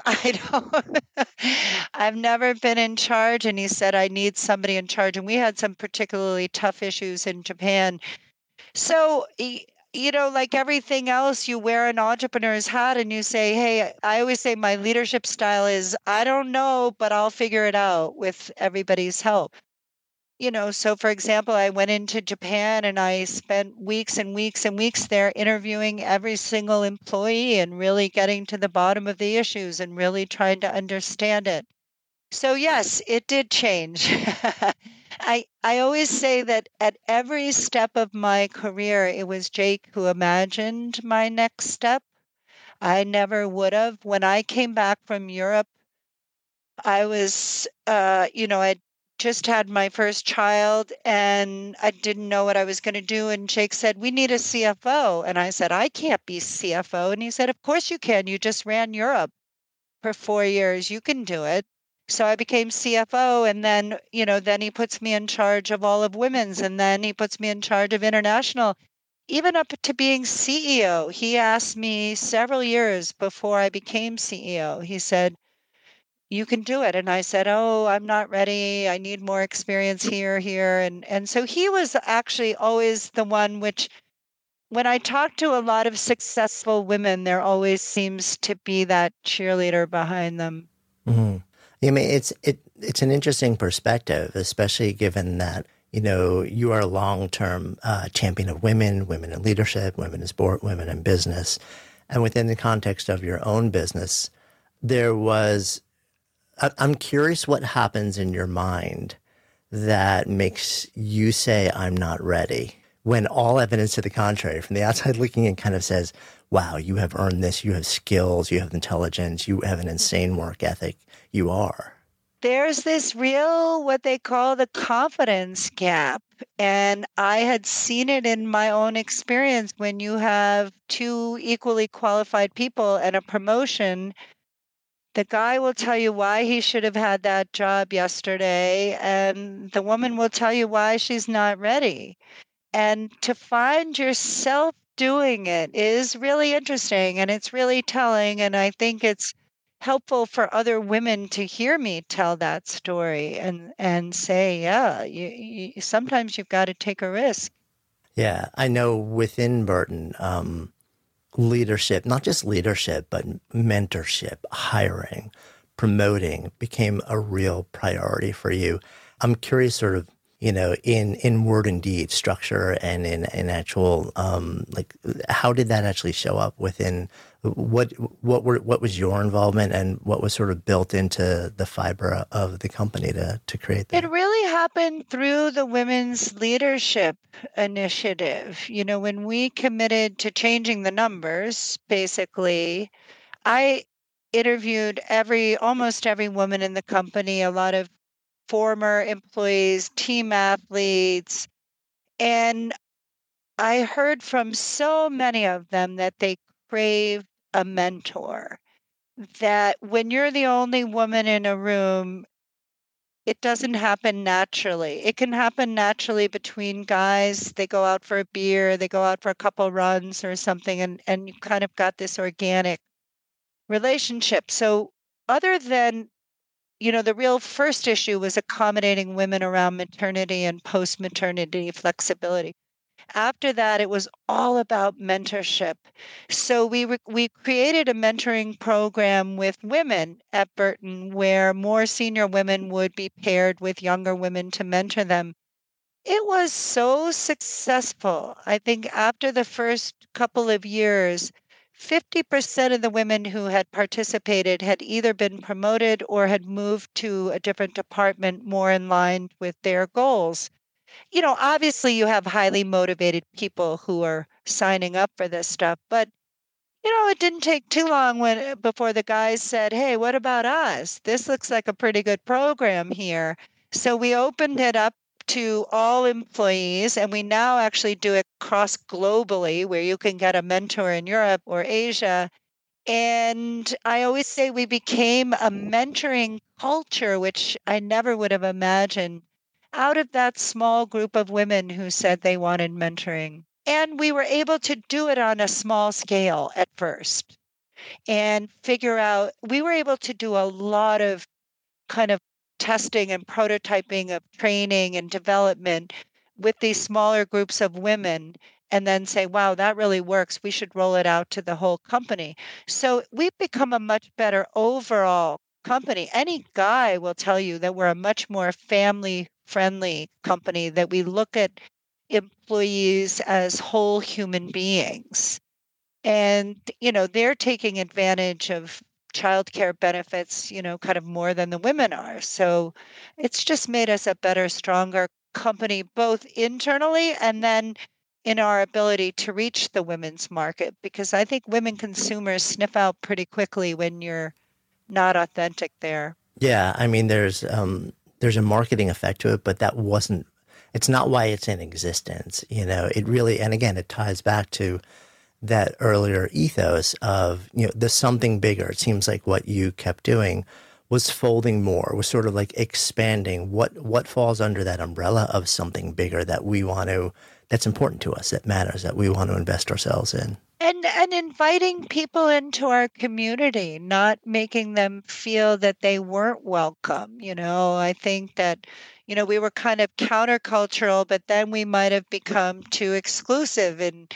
I've never been in charge. And he said, I need somebody in charge. And we had some particularly tough issues in Japan. So, like everything else, you wear an entrepreneur's hat and you say, hey, I always say my leadership style is, I don't know, but I'll figure it out with everybody's help. So for example, I went into Japan and I spent weeks and weeks and weeks there interviewing every single employee and really getting to the bottom of the issues and really trying to understand it. So yes, it did change. I always say that at every step of my career, it was Jake who imagined my next step. I never would have. When I came back from Europe, I was, I'd just had my first child and I didn't know what I was going to do. And Jake said, we need a CFO. And I said, I can't be CFO. And he said, of course you can. You just ran Europe for 4 years. You can do it. So I became CFO. And then, then he puts me in charge of all of women's. And then he puts me in charge of international, even up to being CEO. He asked me several years before I became CEO. He said, you can do it. And I said, oh, I'm not ready. I need more experience here. And so he was actually always the one which, when I talk to a lot of successful women, there always seems to be that cheerleader behind them. Mm-hmm. I mean, it's an interesting perspective, especially given that, you are a long-term champion of women in leadership, women in sport, women in business. And within the context of your own business, I'm curious what happens in your mind that makes you say, I'm not ready, when all evidence to the contrary from the outside looking in kind of says, wow, you have earned this, you have skills, you have intelligence, you have an insane work ethic, you are. There's this real, what they call the confidence gap. And I had seen it in my own experience when you have two equally qualified people and a promotion. The guy will tell you why he should have had that job yesterday, and the woman will tell you why she's not ready. And to find yourself doing it is really interesting and it's really telling. And I think it's helpful for other women to hear me tell that story and say, yeah, you sometimes you've got to take a risk. Yeah, I know within Burton, leadership, not just leadership, but mentorship, hiring, promoting became a real priority for you. I'm curious sort of, in word and deed structure and in actual, how did that actually show up within what was your involvement and what was sort of built into the fiber of the company to create that? It really happened through the Women's Leadership Initiative. When we committed to changing the numbers, basically, I interviewed almost every woman in the company, a lot of former employees, team athletes, and I heard from so many of them that they crave a mentor, that when you're the only woman in a room, it doesn't happen naturally. It can happen naturally between guys. They go out for a beer, they go out for a couple runs or something, and you kind of got this organic relationship. So other than, the real first issue was accommodating women around maternity and post-maternity flexibility. After that, it was all about mentorship. So we created a mentoring program with women at Burton where more senior women would be paired with younger women to mentor them. It was so successful. I think after the first couple of years, 50% of the women who had participated had either been promoted or had moved to a different department more in line with their goals. Obviously you have highly motivated people who are signing up for this stuff, but it didn't take too long before the guys said, "Hey, what about us? This looks like a pretty good program here." So we opened it up to all employees, and we now actually do it cross globally where you can get a mentor in Europe or Asia. And I always say we became a mentoring culture, which I never would have imagined. out of that small group of women who said they wanted mentoring. And we were able to do it on a small scale at first and figure out, we were able to do a lot of kind of testing and prototyping of training and development with these smaller groups of women and then say, wow, that really works. We should roll it out to the whole company. So we've become a much better overall company. Any guy will tell you that we're a much more family-friendly company, that we look at employees as whole human beings. And, they're taking advantage of childcare benefits, kind of more than the women are. So it's just made us a better, stronger company, both internally and then in our ability to reach the women's market, because I think women consumers sniff out pretty quickly when you're not authentic there. Yeah, I mean, there's a marketing effect to it, but it's not why it's in existence. It really, and again, it ties back to that earlier ethos of, the something bigger. It seems like what you kept doing was folding more, was sort of like expanding what falls under that umbrella of something bigger that that's important to us, that matters, that we want to invest ourselves in. And inviting people into our community, not making them feel that they weren't welcome. I think that, we were kind of countercultural, but then we might have become too exclusive and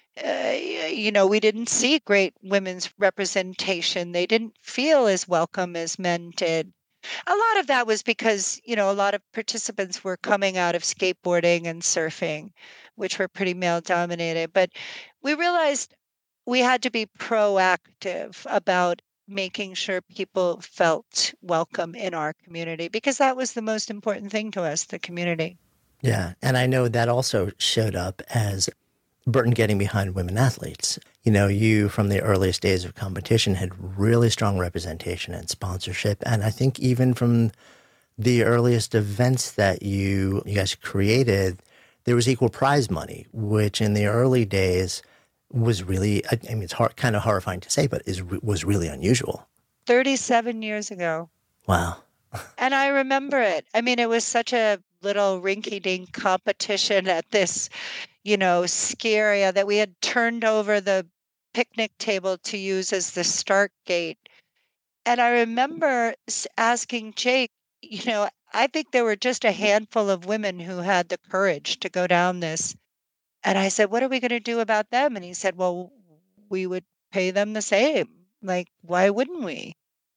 we didn't see great women's representation. They didn't feel as welcome as men did. A lot of that was because, a lot of participants were coming out of skateboarding and surfing, which were pretty male dominated. But we realized we had to be proactive about making sure people felt welcome in our community, because that was the most important thing to us, the community. Yeah. And I know that also showed up as Burton getting behind women athletes. You from the earliest days of competition had really strong representation and sponsorship. And I think even from the earliest events that you guys created, there was equal prize money, which in the early days was really, it's kind of horrifying to say, but was really unusual. 37 years ago. Wow. And I remember it. It was such a little rinky-dink competition at this, ski area that we had turned over the picnic table to use as the start gate. And I remember asking Jake, I think there were just a handful of women who had the courage to go down this. And I said, what are we going to do about them? And he said, well, we would pay them the same. Like, why wouldn't we?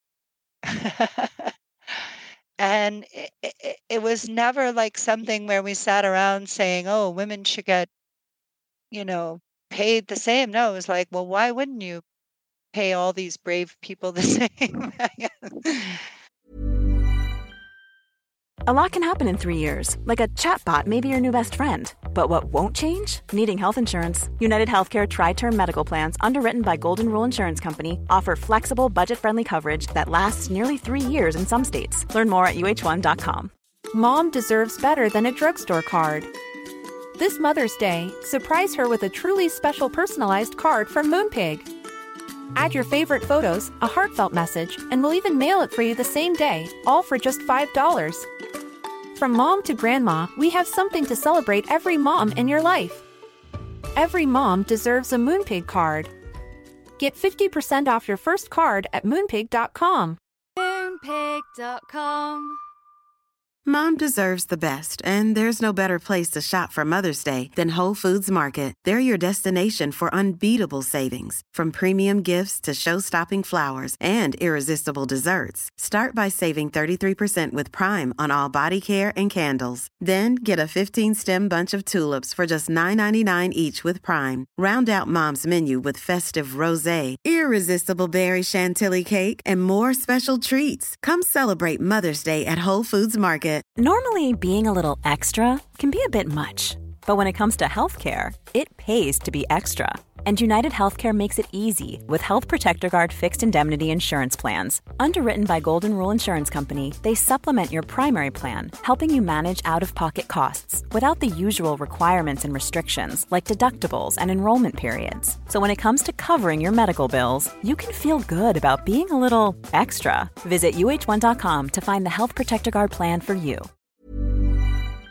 And it was never like something where we sat around saying, oh, women should get, paid the same. No, it was like, well, why wouldn't you pay all these brave people the same? A lot can happen in 3 years, like a chatbot may be your new best friend. But what won't change? Needing health insurance. United Healthcare Tri-Term Medical Plans, underwritten by Golden Rule Insurance Company, offer flexible, budget-friendly coverage that lasts nearly 3 years in some states. Learn more at UH1.com. Mom deserves better than a drugstore card. This Mother's Day, surprise her with a truly special personalized card from Moonpig. Add your favorite photos, a heartfelt message, and we'll even mail it for you the same day, all for just $5. From mom to grandma, we have something to celebrate every mom in your life. Every mom deserves a Moonpig card. Get 50% off your first card at Moonpig.com. Moonpig.com. Mom deserves the best, and there's no better place to shop for Mother's Day than Whole Foods Market. They're your destination for unbeatable savings, from premium gifts to show-stopping flowers and irresistible desserts. Start by saving 33% with Prime on all body care and candles. Then get a 15-stem bunch of tulips for just $9.99 each with Prime. Round out Mom's menu with festive rosé, irresistible berry chantilly cake, and more special treats. Come celebrate Mother's Day at Whole Foods Market. Normally, being a little extra can be a bit much. But when it comes to healthcare, it pays to be extra. And United Healthcare makes it easy with Health Protector Guard fixed indemnity insurance plans. Underwritten by Golden Rule Insurance Company, they supplement your primary plan, helping you manage out-of-pocket costs without the usual requirements and restrictions like deductibles and enrollment periods. So when it comes to covering your medical bills, you can feel good about being a little extra. Visit UH1.com to find the Health Protector Guard plan for you.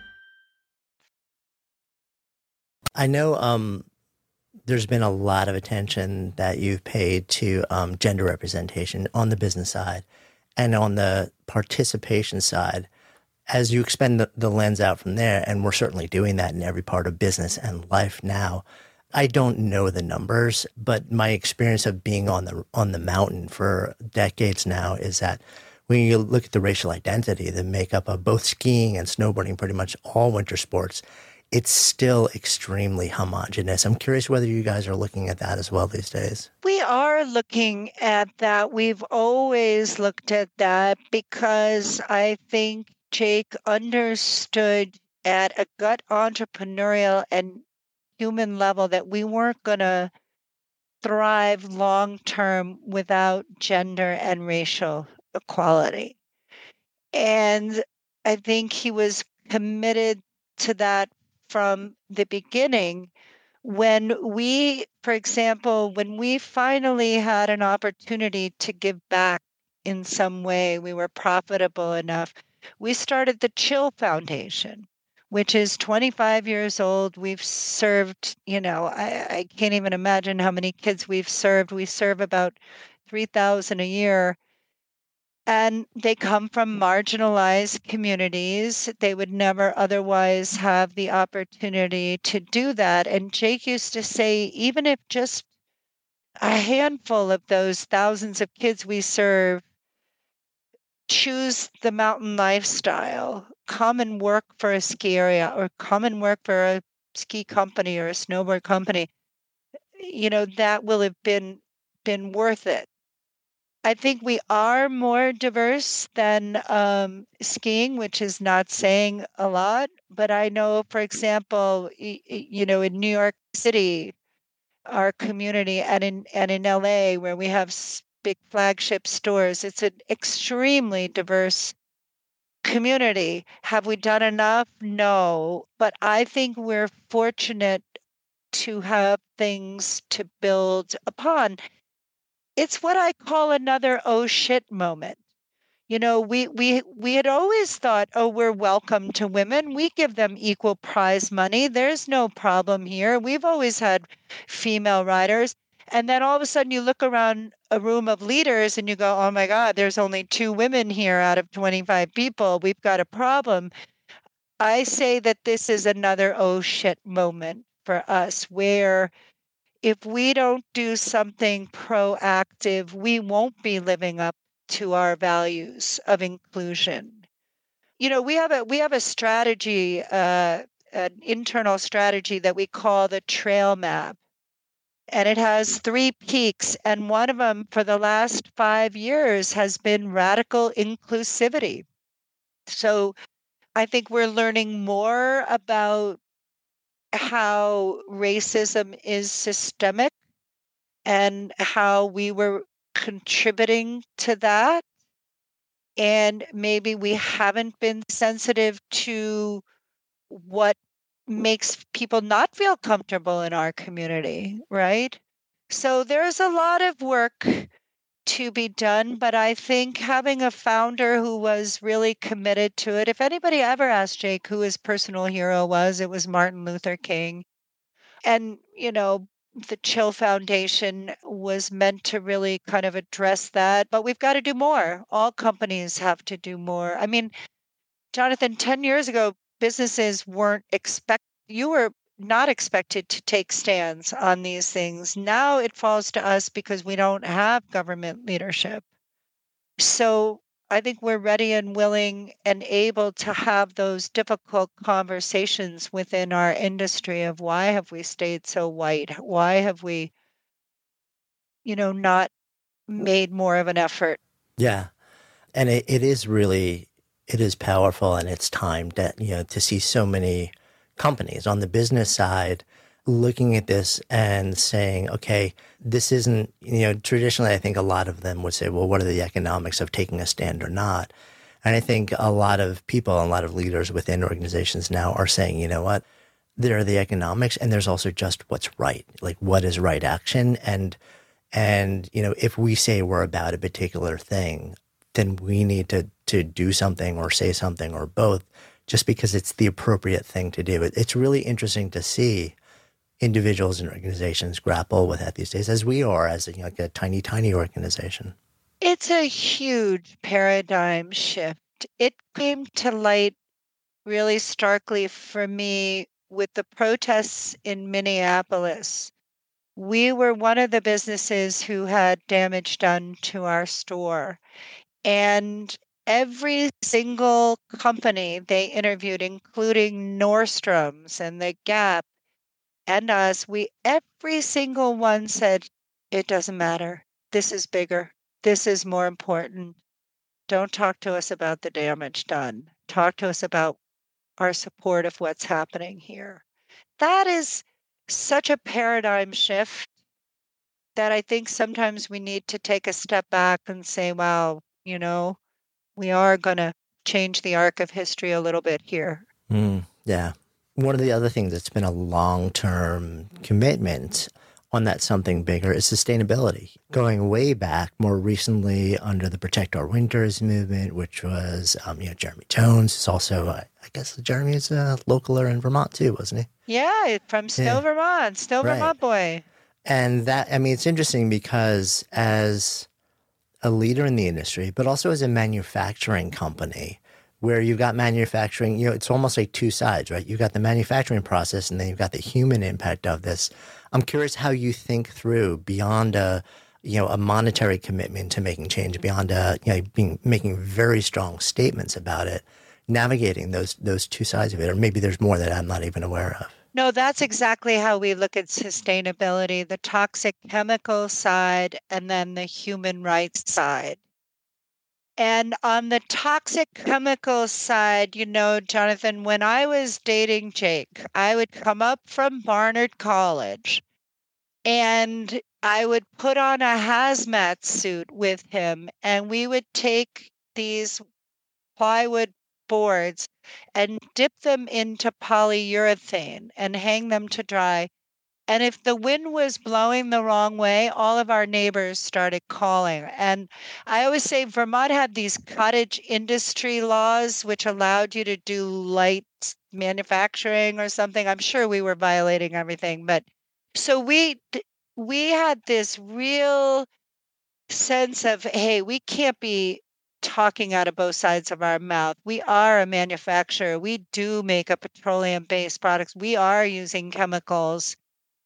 I know there's been a lot of attention that you've paid to gender representation on the business side and on the participation side. As you expand the lens out from there, and we're certainly doing that in every part of business and life now, I don't know the numbers, but my experience of being on the mountain for decades now is that when you look at the racial identity, the makeup of both skiing and snowboarding, pretty much all winter sports, it's still extremely homogenous. I'm curious whether you guys are looking at that as well these days. We are looking at that. We've always looked at that because I think Jake understood at a gut entrepreneurial and human level that we weren't going to thrive long term without gender and racial equality. And I think he was committed to that from the beginning. When we, for example, when we finally had an opportunity to give back in some way, we were profitable enough, we started the Chill Foundation, which is 25 years old. We've served, I can't even imagine how many kids we've served. We serve about 3,000 a year. And they come from marginalized communities. They would never otherwise have the opportunity to do that. And Jake used to say, even if just a handful of those thousands of kids we serve choose the mountain lifestyle, come and work for a ski area or come and work for a ski company or a snowboard company, that will have been worth it. I think we are more diverse than skiing, which is not saying a lot. But I know, for example, in New York City, our community, and in LA, where we have big flagship stores, it's an extremely diverse community. Have we done enough? No. But I think we're fortunate to have things to build upon. It's what I call another oh shit moment. We had always thought, oh, we're welcome to women. We give them equal prize money. There's no problem here. We've always had female riders. And then all of a sudden you look around a room of leaders and you go, oh my God, there's only 2 women here out of 25 people. We've got a problem. I say that this is another oh shit moment for us, where if we don't do something proactive, we won't be living up to our values of inclusion. We have a strategy, an internal strategy that we call the Trail Map. And it has 3 peaks. And one of them for the last 5 years has been radical inclusivity. So I think we're learning more about how racism is systemic and how we were contributing to that. And maybe we haven't been sensitive to what makes people not feel comfortable in our community, right? So there's a lot of work to be done, but I think having a founder who was really committed to it, if anybody ever asked Jake who his personal hero was, it was Martin Luther King. And, the Chill Foundation was meant to really kind of address that, but we've got to do more. All companies have to do more. I mean, Jonathan, 10 years ago, businesses you were not expected to take stands on these things. Now it falls to us because we don't have government leadership. So I think we're ready and willing and able to have those difficult conversations within our industry of why have we stayed so white? Why have we, not made more of an effort? Yeah. And it is powerful, and it's time that, to see so many companies on the business side looking at this and saying, okay, this isn't, traditionally I think a lot of them would say, well, what are the economics of taking a stand or not? And I think a lot of people, a lot of leaders within organizations now are saying, you know what, there are the economics and there's also just what's right, like what is right action. And if we say we're about a particular thing, then we need to do something or say something or both, just because it's the appropriate thing to do. It's really interesting to see individuals and organizations grapple with that these days, as we are as like a tiny, tiny organization? It's a huge paradigm shift. It came to light really starkly for me with the protests in Minneapolis. We were one of the businesses who had damage done to our store. And every single company they interviewed, including Nordstrom's and the Gap and us, every single one said, it doesn't matter. This is bigger. This is more important. Don't talk to us about the damage done. Talk to us about our support of what's happening here. That is such a paradigm shift that I think sometimes we need to take a step back and say, wow, we are going to change the arc of history a little bit here. Yeah. One of the other things that's been a long-term commitment on that something bigger is sustainability. Going way back, more recently under the Protect Our Winters movement, which was, Jeremy Jones is also, I guess Jeremy is a localer in Vermont too, wasn't he? Yeah, from Stowe, Vermont. Stowe, right. Vermont boy. And that, it's interesting because as a leader in the industry, but also as a manufacturing company, where you've got manufacturing, it's almost like two sides, right? You've got the manufacturing process and then you've got the human impact of this. I'm curious how you think through beyond a monetary commitment to making change, beyond making very strong statements about it, navigating those two sides of it, or maybe there's more that I'm not even aware of. No, that's exactly how we look at sustainability, the toxic chemical side and then the human rights side. And on the toxic chemical side, Jonathan, when I was dating Jake, I would come up from Barnard College and I would put on a hazmat suit with him and we would take these plywood boards and dip them into polyurethane and hang them to dry. And if the wind was blowing the wrong way, all of our neighbors started calling. And I always say Vermont had these cottage industry laws, which allowed you to do light manufacturing or something. I'm sure we were violating everything. But so we had this real sense of, hey, we can't be talking out of both sides of our mouth. We are a manufacturer. We do make a petroleum-based products. We are using chemicals.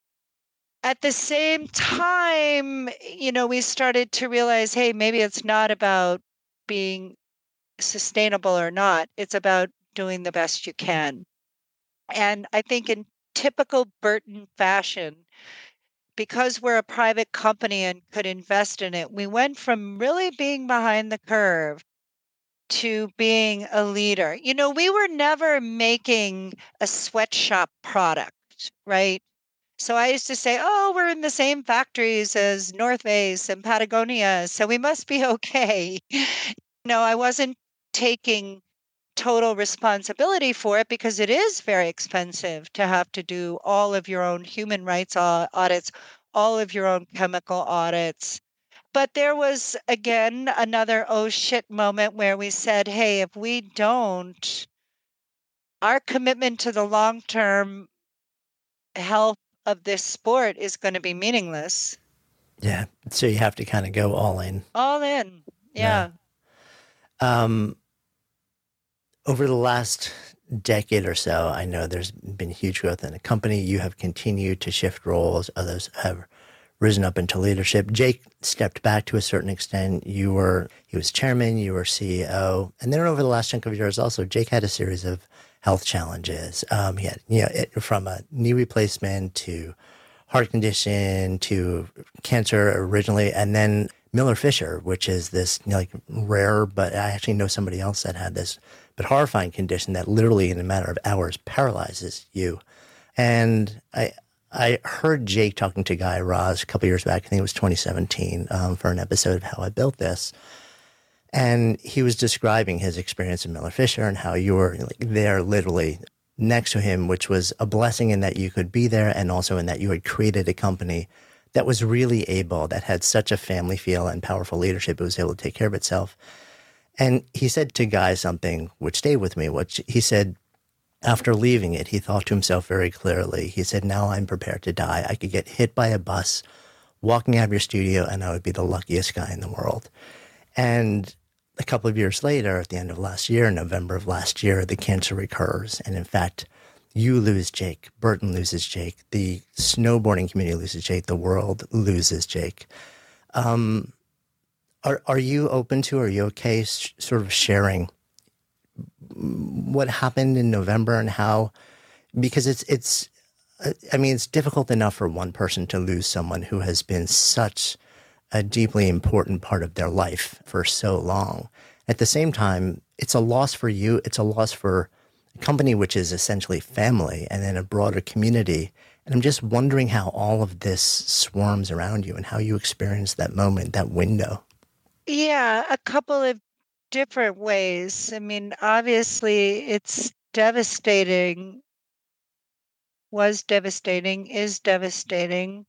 At the same time, we started to realize, hey, maybe it's not about being sustainable or not. It's about doing the best you can. And I think in typical Burton fashion, because we're a private company and could invest in it, we went from really being behind the curve to being a leader. We were never making a sweatshop product, right? So I used to say, oh, we're in the same factories as North Face and Patagonia, so we must be okay. I wasn't taking total responsibility for it because it is very expensive to have to do all of your own human rights audits, all of your own chemical audits. But there was, again, another oh shit moment where we said, hey, if we don't, our commitment to the long-term health of this sport is going to be meaningless. Yeah. So you have to kind of go all in. All in. Yeah. Over the last decade or so, I know there's been huge growth in the company. You have continued to shift roles. Others have risen up into leadership. Jake stepped back to a certain extent. He was chairman, you were CEO. And then over the last chunk of years also, Jake had a series of health challenges. He had, from a knee replacement to heart condition to cancer originally, and then Miller-Fisher, which is this rare, but I actually know somebody else that had this, but horrifying condition that literally in a matter of hours paralyzes you. And I heard Jake talking to Guy Raz a couple years back, I think it was 2017, for an episode of How I Built This. And he was describing his experience in Miller-Fisher and how you were there literally next to him, which was a blessing in that you could be there and also in that you had created a company that was really able, that had such a family feel and powerful leadership. It was able to take care of itself. And he said to Guy something which stayed with me, which he said, After leaving it, he thought to himself very clearly. He said, now I'm prepared to die. I could get hit by a bus walking out of your studio, and I would be the luckiest guy in the world. And a couple of years later, at the end of last year, November of last year, the cancer recurs. And in fact, you lose Jake. Burton loses Jake. The snowboarding community loses Jake. The world loses Jake. Are you open to, are you okay sort of sharing what happened in November and how, because it's difficult enough for one person to lose someone who has been such a deeply important part of their life for so long. At the same time, it's a loss for you. It's a loss for a company which is essentially family and then a broader community. And I'm just wondering how all of this swarms around you and how you experience that moment, that window. Yeah, a couple of different ways. I mean, obviously, it's devastating, was devastating, is devastating.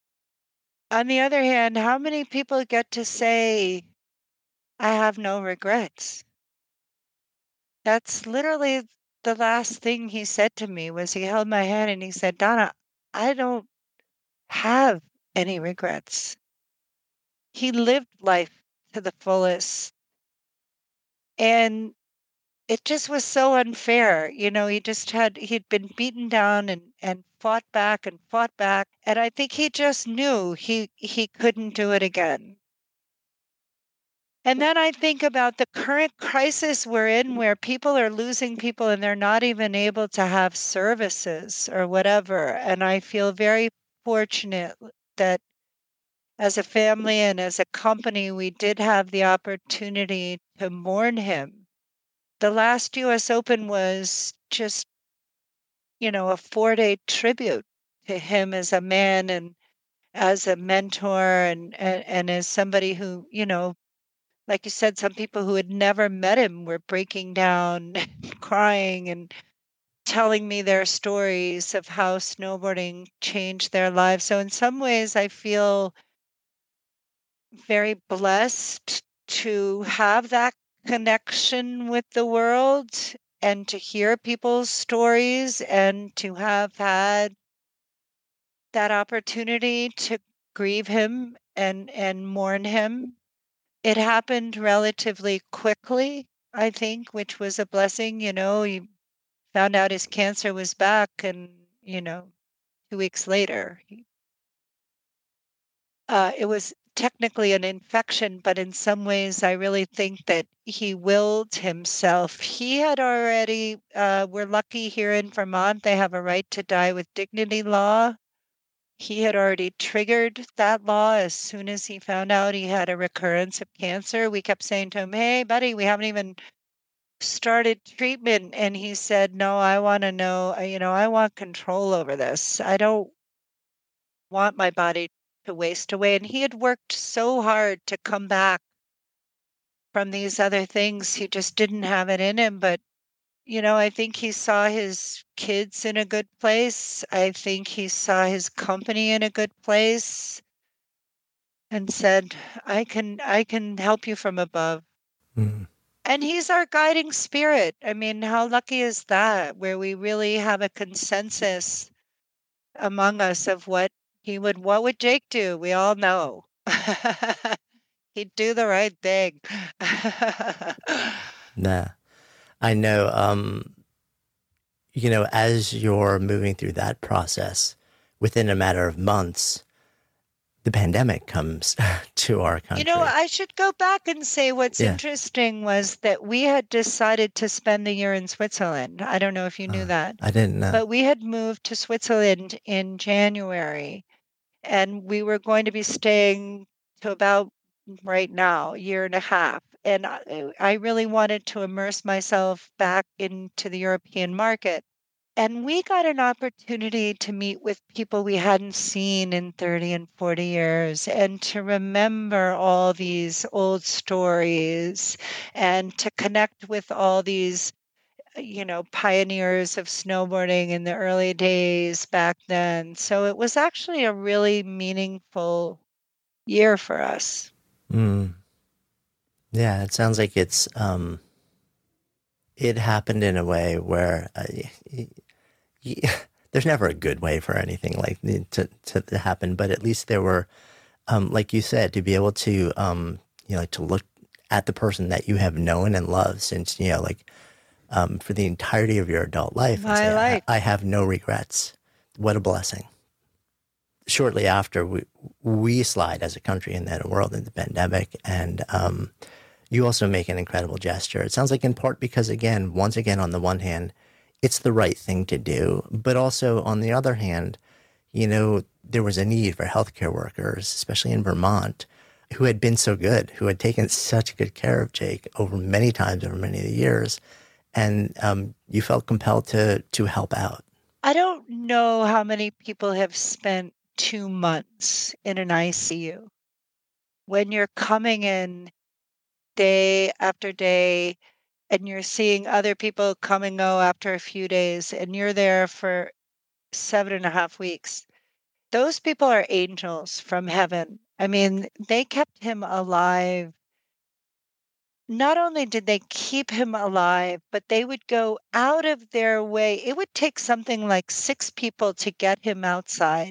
On the other hand, how many people get to say, I have no regrets? That's literally the last thing he said to me was he held my hand and he said, Donna, I don't have any regrets. He lived life to the fullest. And it just was so unfair. You know, he'd been beaten down and fought back and fought back. And I think he just knew he couldn't do it again. And then I think about the current crisis we're in where people are losing people and they're not even able to have services or whatever. And I feel very fortunate that as a family and as a company, we did have the opportunity to mourn him. The last US Open was just, a 4-day tribute to him as a man and as a mentor and as somebody who, like you said, some people who had never met him were breaking down and crying and telling me their stories of how snowboarding changed their lives. So in some ways, I feel very blessed to have that connection with the world and to hear people's stories and to have had that opportunity to grieve him and mourn him. It happened relatively quickly, I think, which was a blessing. He found out his cancer was back and, 2 weeks later, it was technically an infection, but in some ways, I really think that he willed himself. He had already, we're lucky here in Vermont, they have a right to die with dignity law. He had already triggered that law as soon as he found out he had a recurrence of cancer. We kept saying to him, hey, buddy, we haven't even started treatment. And he said, no, I want to know, I want control over this. I don't want my body to waste away. And he had worked so hard to come back from these other things. He just didn't have it in him. But I think he saw his kids in a good place. I think he saw his company in a good place and said, I can help you from above. Mm. And he's our guiding spirit. I mean, how lucky is that, where we really have a consensus among us of what would Jake do? We all know. He'd do the right thing. Nah. I know, as you're moving through that process, within a matter of months, the pandemic comes to our country. I should go back and say what's interesting was that we had decided to spend the year in Switzerland. I don't know if you knew that. I didn't know. But we had moved to Switzerland in January, and we were going to be staying to about right now, a year and a half. And I really wanted to immerse myself back into the European market. And we got an opportunity to meet with people we hadn't seen in 30 and 40 years and to remember all these old stories and to connect with all these, pioneers of snowboarding in the early days back then. So it was actually a really meaningful year for us. Mm. Yeah, it sounds like it's It happened in a way where there's never a good way for anything like to happen, but at least there were, like you said, to be able to, to look at the person that you have known and loved since, for the entirety of your adult life. And say, I have no regrets. What a blessing. Shortly after, we slide as a country and then a world into the pandemic. And you also make an incredible gesture. It sounds like in part because, once again, on the one hand, it's the right thing to do. But also, on the other hand, there was a need for healthcare workers, especially in Vermont, who had been so good, who had taken such good care of Jake over many times, over many of the years. And you felt compelled to help out. I don't know how many people have spent 2 months in an ICU. When you're coming in day after day and you're seeing other people come and go after a few days and you're there for 7.5 weeks, those people are angels from heaven. I mean, they kept him alive. Not only did they keep him alive, but they would go out of their way. It would take something like 6 people to get him outside.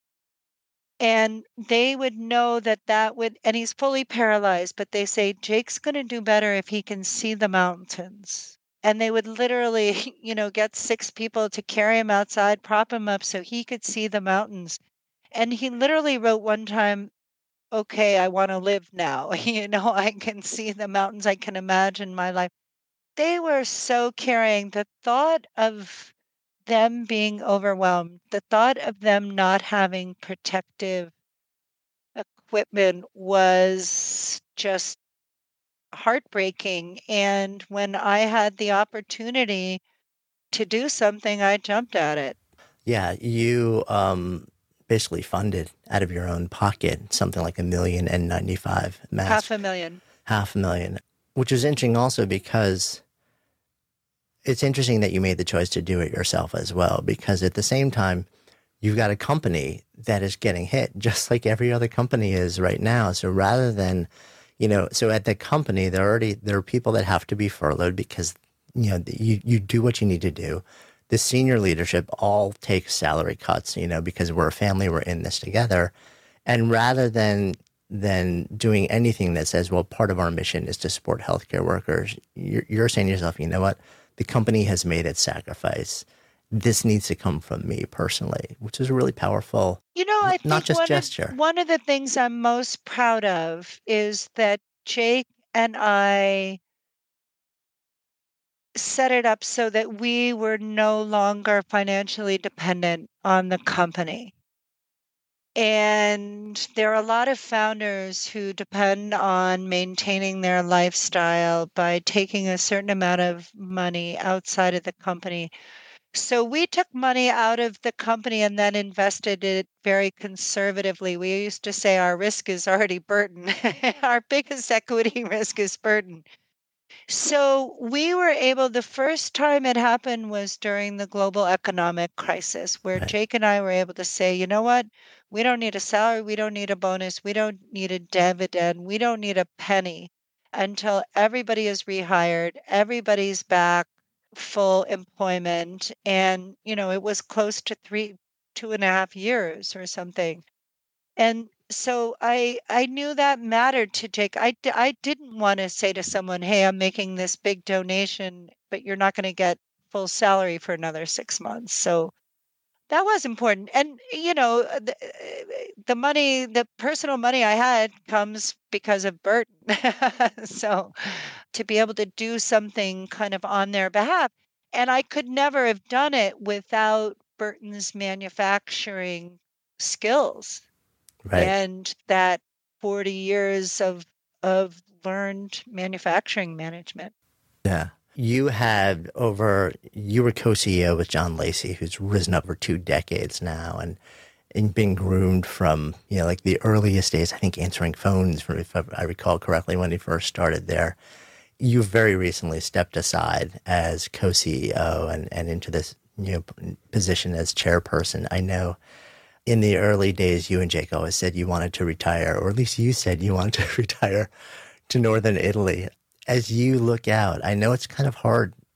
And they would know that would, and he's fully paralyzed, but they say, Jake's going to do better if he can see the mountains. And they would literally, get 6 people to carry him outside, prop him up so he could see the mountains. And he literally wrote one time, okay, I want to live now. I can see the mountains. I can imagine my life. They were so caring. The thought of them being overwhelmed, the thought of them not having protective equipment was just heartbreaking. And when I had the opportunity to do something, I jumped at it. Yeah, you basically funded out of your own pocket something like $1,095,000 masks. $500,000, which is interesting also because it's interesting that you made the choice to do it yourself as well, because at the same time, you've got a company that is getting hit just like every other company is right now. So rather than, so at the company, there are people that have to be furloughed because, you do what you need to do. The senior leadership all takes salary cuts, because we're a family, we're in this together. And rather than doing anything that says, well, part of our mission is to support healthcare workers, you're saying to yourself, you know what? The company has made its sacrifice. This needs to come from me personally, which is a really powerful, I think not just gesture. One of the things I'm most proud of is that Jake and I set it up so that we were no longer financially dependent on the company. And there are a lot of founders who depend on maintaining their lifestyle by taking a certain amount of money outside of the company. So we took money out of the company and then invested it very conservatively. We used to say our risk is already burden. Our biggest equity risk is burden. So we were able, the first time it happened was during the global economic crisis, where Right. Jake and I were able to say, you know what? We don't need a salary. We don't need a bonus. We don't need a dividend. We don't need a penny until everybody is rehired. Everybody's back, full employment. And, it was close to 2.5 years or something. And so I knew that mattered to Jake. I didn't want to say to someone, hey, I'm making this big donation, but you're not going to get full salary for another 6 months. So that was important. And, the money, the personal money I had comes because of Burton. So to be able to do something kind of on their behalf. And I could never have done it without Burton's manufacturing skills. Right. And that 40 years of learned manufacturing management. Yeah. You were co-CEO with John Lacey, who's risen up for 2 decades now and been groomed from, like the earliest days, I think answering phones, if I recall correctly, when he first started there. You very recently stepped aside as co-CEO and into this position as chairperson. I know in the early days, you and Jake always said you wanted to retire, or at least you said you wanted to retire to Northern Italy. As you look out, I know it's kind of hard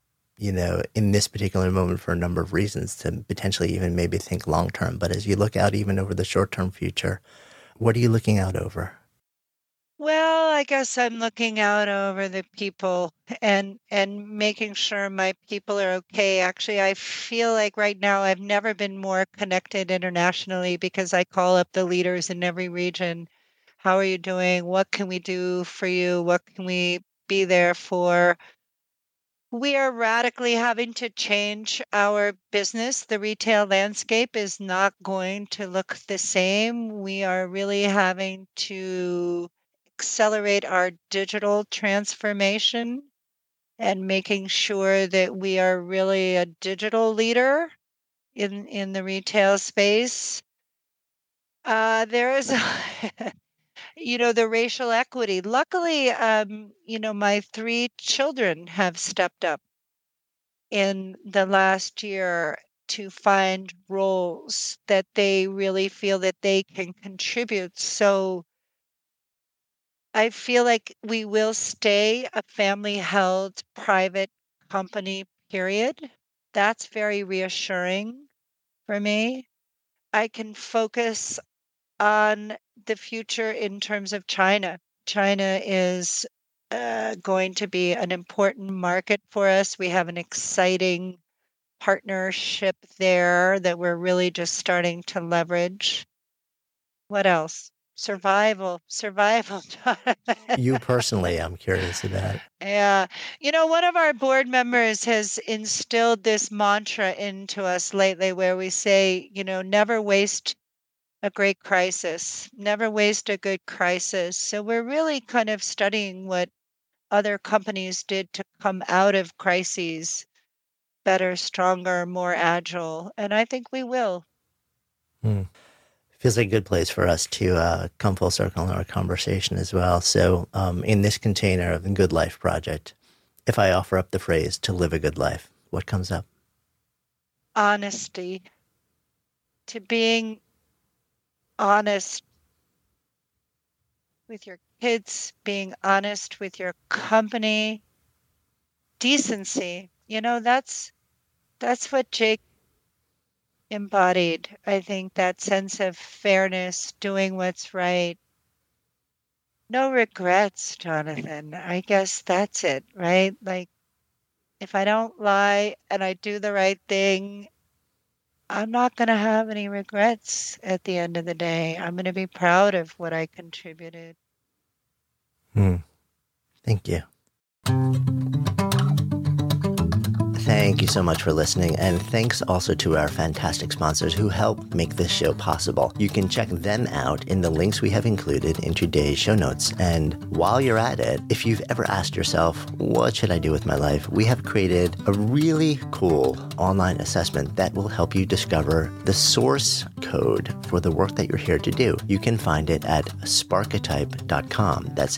in this particular moment for a number of reasons to potentially even maybe think long term. But as you look out even over the short term future, what are you looking out over? Well, I guess I'm looking out over the people and making sure my people are okay. Actually, I feel like right now I've never been more connected internationally because I call up the leaders in every region. How are you doing? What can we do for you? What can we be there for? We are radically having to change our business. The retail landscape is not going to look the same. We are really having to accelerate our digital transformation and making sure that we are really a digital leader in the retail space. There is the racial equity. Luckily, my 3 children have stepped up in the last year to find roles that they really feel that they can contribute. So I feel like we will stay a family-held private company, period. That's very reassuring for me. I can focus on the future in terms of China. China is going to be an important market for us. We have an exciting partnership there that we're really just starting to leverage. What else? Survival, Jonathan. You personally, I'm curious about. Yeah. One of our board members has instilled this mantra into us lately where we say, never waste a great crisis, never waste a good crisis. So we're really kind of studying what other companies did to come out of crises better, stronger, more agile. And I think we will. Feels like a good place for us to come full circle in our conversation as well. So in this container of the Good Life Project, if I offer up the phrase to live a good life, what comes up? Honesty. To being honest with your kids, being honest with your company, decency. That's what Jake embodied. I think that sense of fairness, doing what's right. No regrets, Jonathan. I guess that's it, right? Like, if I don't lie and I do the right thing, I'm not going to have any regrets at the end of the day. I'm going to be proud of what I contributed. Thank you. Thank you so much for listening, and thanks also to our fantastic sponsors who help make this show possible. You can check them out in the links we have included in today's show notes. And while you're at it, if you've ever asked yourself, what should I do with my life? We have created a really cool online assessment that will help you discover the source code for the work that you're here to do. You can find it at sparketype.com. That's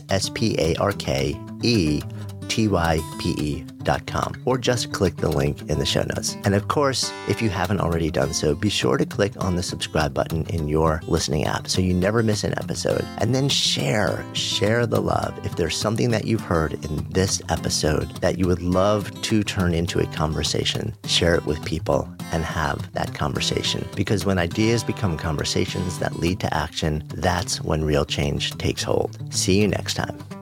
SPARKETYPE.com, or just click the link in the show notes. And of course, if you haven't already done so, be sure to click on the subscribe button in your listening app so you never miss an episode. And then share the love. If there's something that you've heard in this episode that you would love to turn into a conversation, share it with people and have that conversation. Because when ideas become conversations that lead to action, that's when real change takes hold. See you next time.